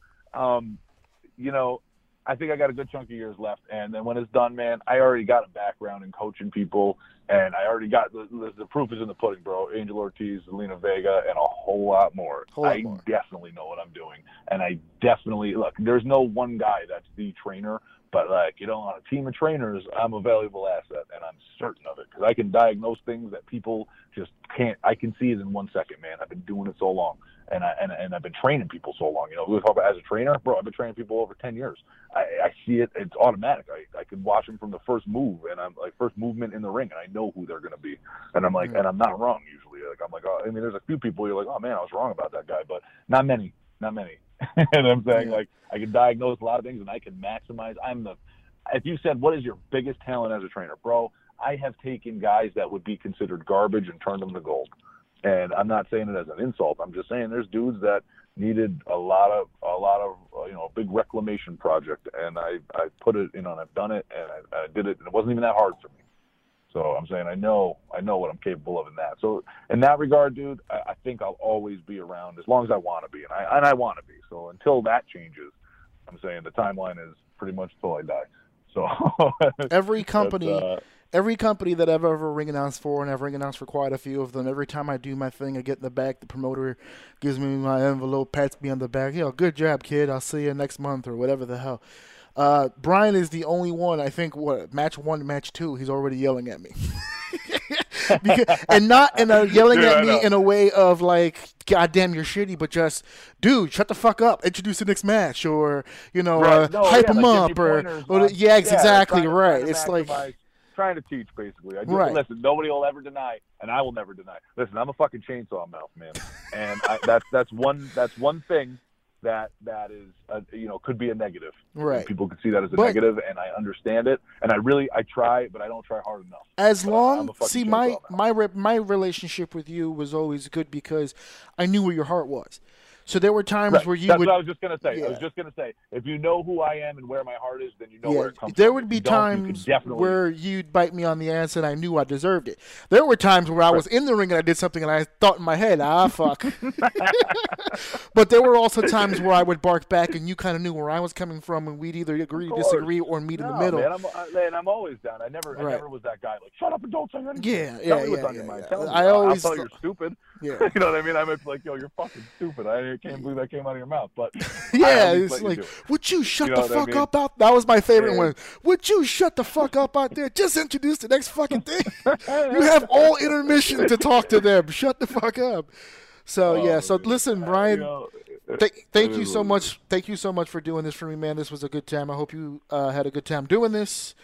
I think I got a good chunk of years left, and then when it's done, man, I already got a background in coaching people, and I already got the proof is in the pudding, bro. Angel Ortiz, Zelina Vega, and a whole lot more. Definitely know what I'm doing, and I definitely look. There's no one guy that's the trainer, but on a team of trainers, I'm a valuable asset, and I'm certain of it because I can diagnose things that people just can't. I can see it in 1 second, man. I've been doing it so long. And I've been training people so long. We talk about as a trainer, bro. I've been training people over 10 years. I see it; it's automatic. I can watch them from the first move, and I'm like first movement in the ring, and I know who they're going to be. And I'm like, and I'm not wrong usually. There's a few people you're like, oh man, I was wrong about that guy, but not many. And I'm saying I can diagnose a lot of things, and I can maximize. If you said what is your biggest talent as a trainer, bro, I have taken guys that would be considered garbage and turned them to gold. And I'm not saying it as an insult. I'm just saying there's dudes that needed a lot of a big reclamation project, and I put it in, and I've done it, and I did it, and it wasn't even that hard for me. So I'm saying I know what I'm capable of in that. So in that regard, dude, I think I'll always be around as long as I want to be, and I want to be. So until that changes, I'm saying the timeline is pretty much till I die. So every company that I've ever ring announced for, and I've ring announced for quite a few of them, every time I do my thing, I get in the back, the promoter gives me my envelope, pats me on the back, good job, kid, I'll see you next month, or whatever the hell. Brian is the only one, I think, match 1, match 2, he's already yelling at me. And not in a yelling at me in a way of like, God damn, you're shitty, but just, dude, shut the fuck up, introduce the next match, or, hype them up, exactly, right. It's like... trying to teach, basically. Right. Listen, nobody will ever deny, and I will never deny. Listen, I'm a fucking chainsaw mouth, man, and that's one thing that is could be a negative. Right. And people could see that as a negative, and I understand it, and I try, but I don't try hard enough. As long my relationship with you was always good because I knew where your heart was. So there were times where That's what I was just going to say. Yeah. I was just going to say, if you know who I am and where my heart is, then you know where it comes from. There would be times where you'd bite me on the ass and I knew I deserved it. There were times where I was in the ring and I did something and I thought in my head, fuck. But there were also times where I would bark back and you kind of knew where I was coming from and we'd either agree to disagree or meet in the middle. Man, I'm always down. I never was that guy like, shut up and don't say anything. Tell me what's on your mind. I'll tell you you're stupid. Yeah. You know what I mean? I might be like, yo, you're fucking stupid. I can't believe that came out of your mouth. But it's like, would you shut the fuck up out? That was my favorite one. Would you shut the fuck up out there? Just introduce the next fucking thing. You have all intermission to talk to them. Shut the fuck up. So So listen, Brian. Thank you so much. Thank you so much for doing this for me, man. This was a good time. I hope you had a good time doing this.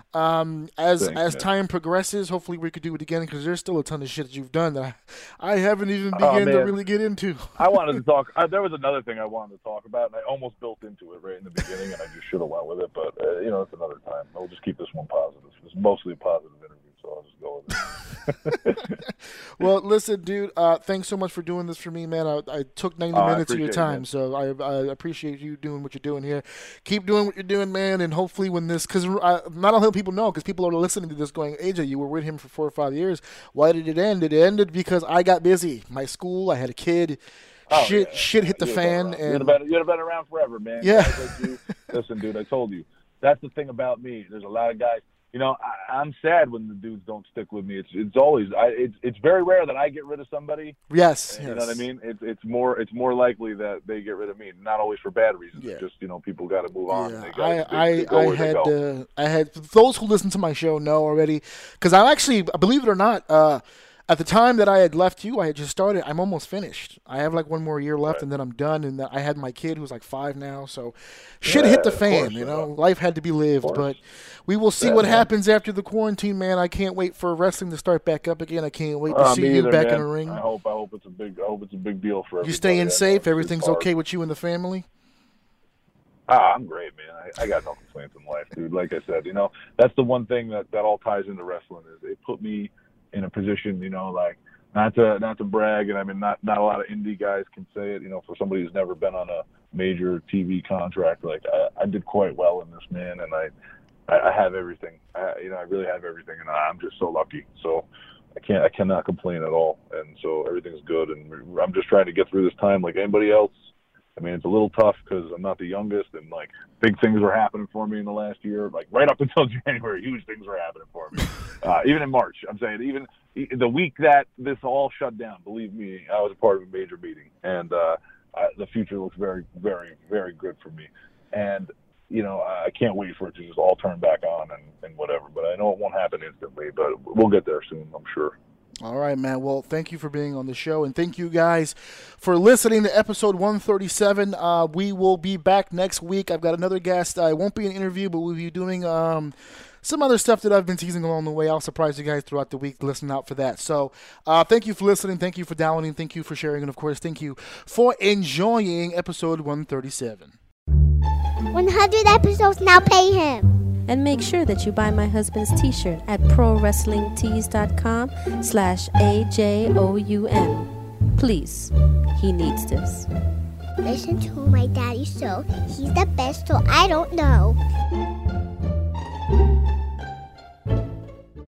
As time progresses, hopefully we could do it again because there's still a ton of shit that you've done that I haven't even begun to really get into. I wanted to talk. There was another thing I wanted to talk about, and I almost built into it right in the beginning, and I just should have went with it. But it's another time. I'll just keep this one positive. It's mostly a positive interview, so I'll just go with it. Well, listen, dude. Thanks so much for doing this for me, man. I took 90 minutes of your time, so I appreciate you doing what you're doing here. Keep doing what you're doing, man, and hopefully when this, because not all people know, because people are listening to this going, AJ, you were with him for 4 or 5 years. Why did it end? It ended because I got busy. My school, I had a kid. Shit hit the fan. And you'd have been around forever, man. Yeah. Listen, dude, I told you. That's the thing about me. There's a lot of guys. I'm sad when the dudes don't stick with me. It's very rare that I get rid of somebody. Yes. You know what I mean? It's more likely that they get rid of me. Not always for bad reasons. Yeah. Just people got to move on. I had those who listen to my show know already because I actually, believe it or not, at the time that I had left you, I had just started. I'm almost finished. I have like one more year left, and then I'm done. And I had my kid who's like 5 now, so shit hit the fan. You know, life had to be lived. But we will see what happens after the quarantine, man. I can't wait for wrestling to start back up again. I can't wait to see you back in the ring. I hope it's a big deal for everybody. You staying safe? Everything's okay with you and the family? I'm great, man. I got no complaints in life, dude. Like I said, you know, that's the one thing that all ties into wrestling is it put me in a position, you know, like not to brag, and I mean not a lot of indie guys can say it, you know, for somebody who's never been on a major TV contract, like I did quite well in this, man, and I have everything. You know, I really have everything, and I'm just so lucky. So I cannot complain at all, and so everything's good, and I'm just trying to get through this time like anybody else. I mean, it's a little tough because I'm not the youngest, and like big things were happening for me in the last year. Like right up until January, huge things were happening for me. Even in March, I'm saying, even the week that this all shut down, believe me, I was a part of a major meeting, and the future looks very, very, very good for me. And you know, I can't wait for it to just all turn back on and whatever. But I know it won't happen instantly, but we'll get there soon, I'm sure. All right, man. Well, thank you for being on the show, and thank you guys for listening to episode 137. We will be back next week. I've got another guest. It won't be an interview, but we'll be doing some other stuff that I've been teasing along the way. I'll surprise you guys throughout the week. Listen out for that. So thank you for listening. Thank you for downloading. Thank you for sharing. And, of course, thank you for enjoying episode 137. 100 episodes, now pay him. And make sure that you buy my husband's t-shirt at prowrestlingtees.com/AJOUN. Please, he needs this. Listen to my daddy show. He's the best, so I don't know.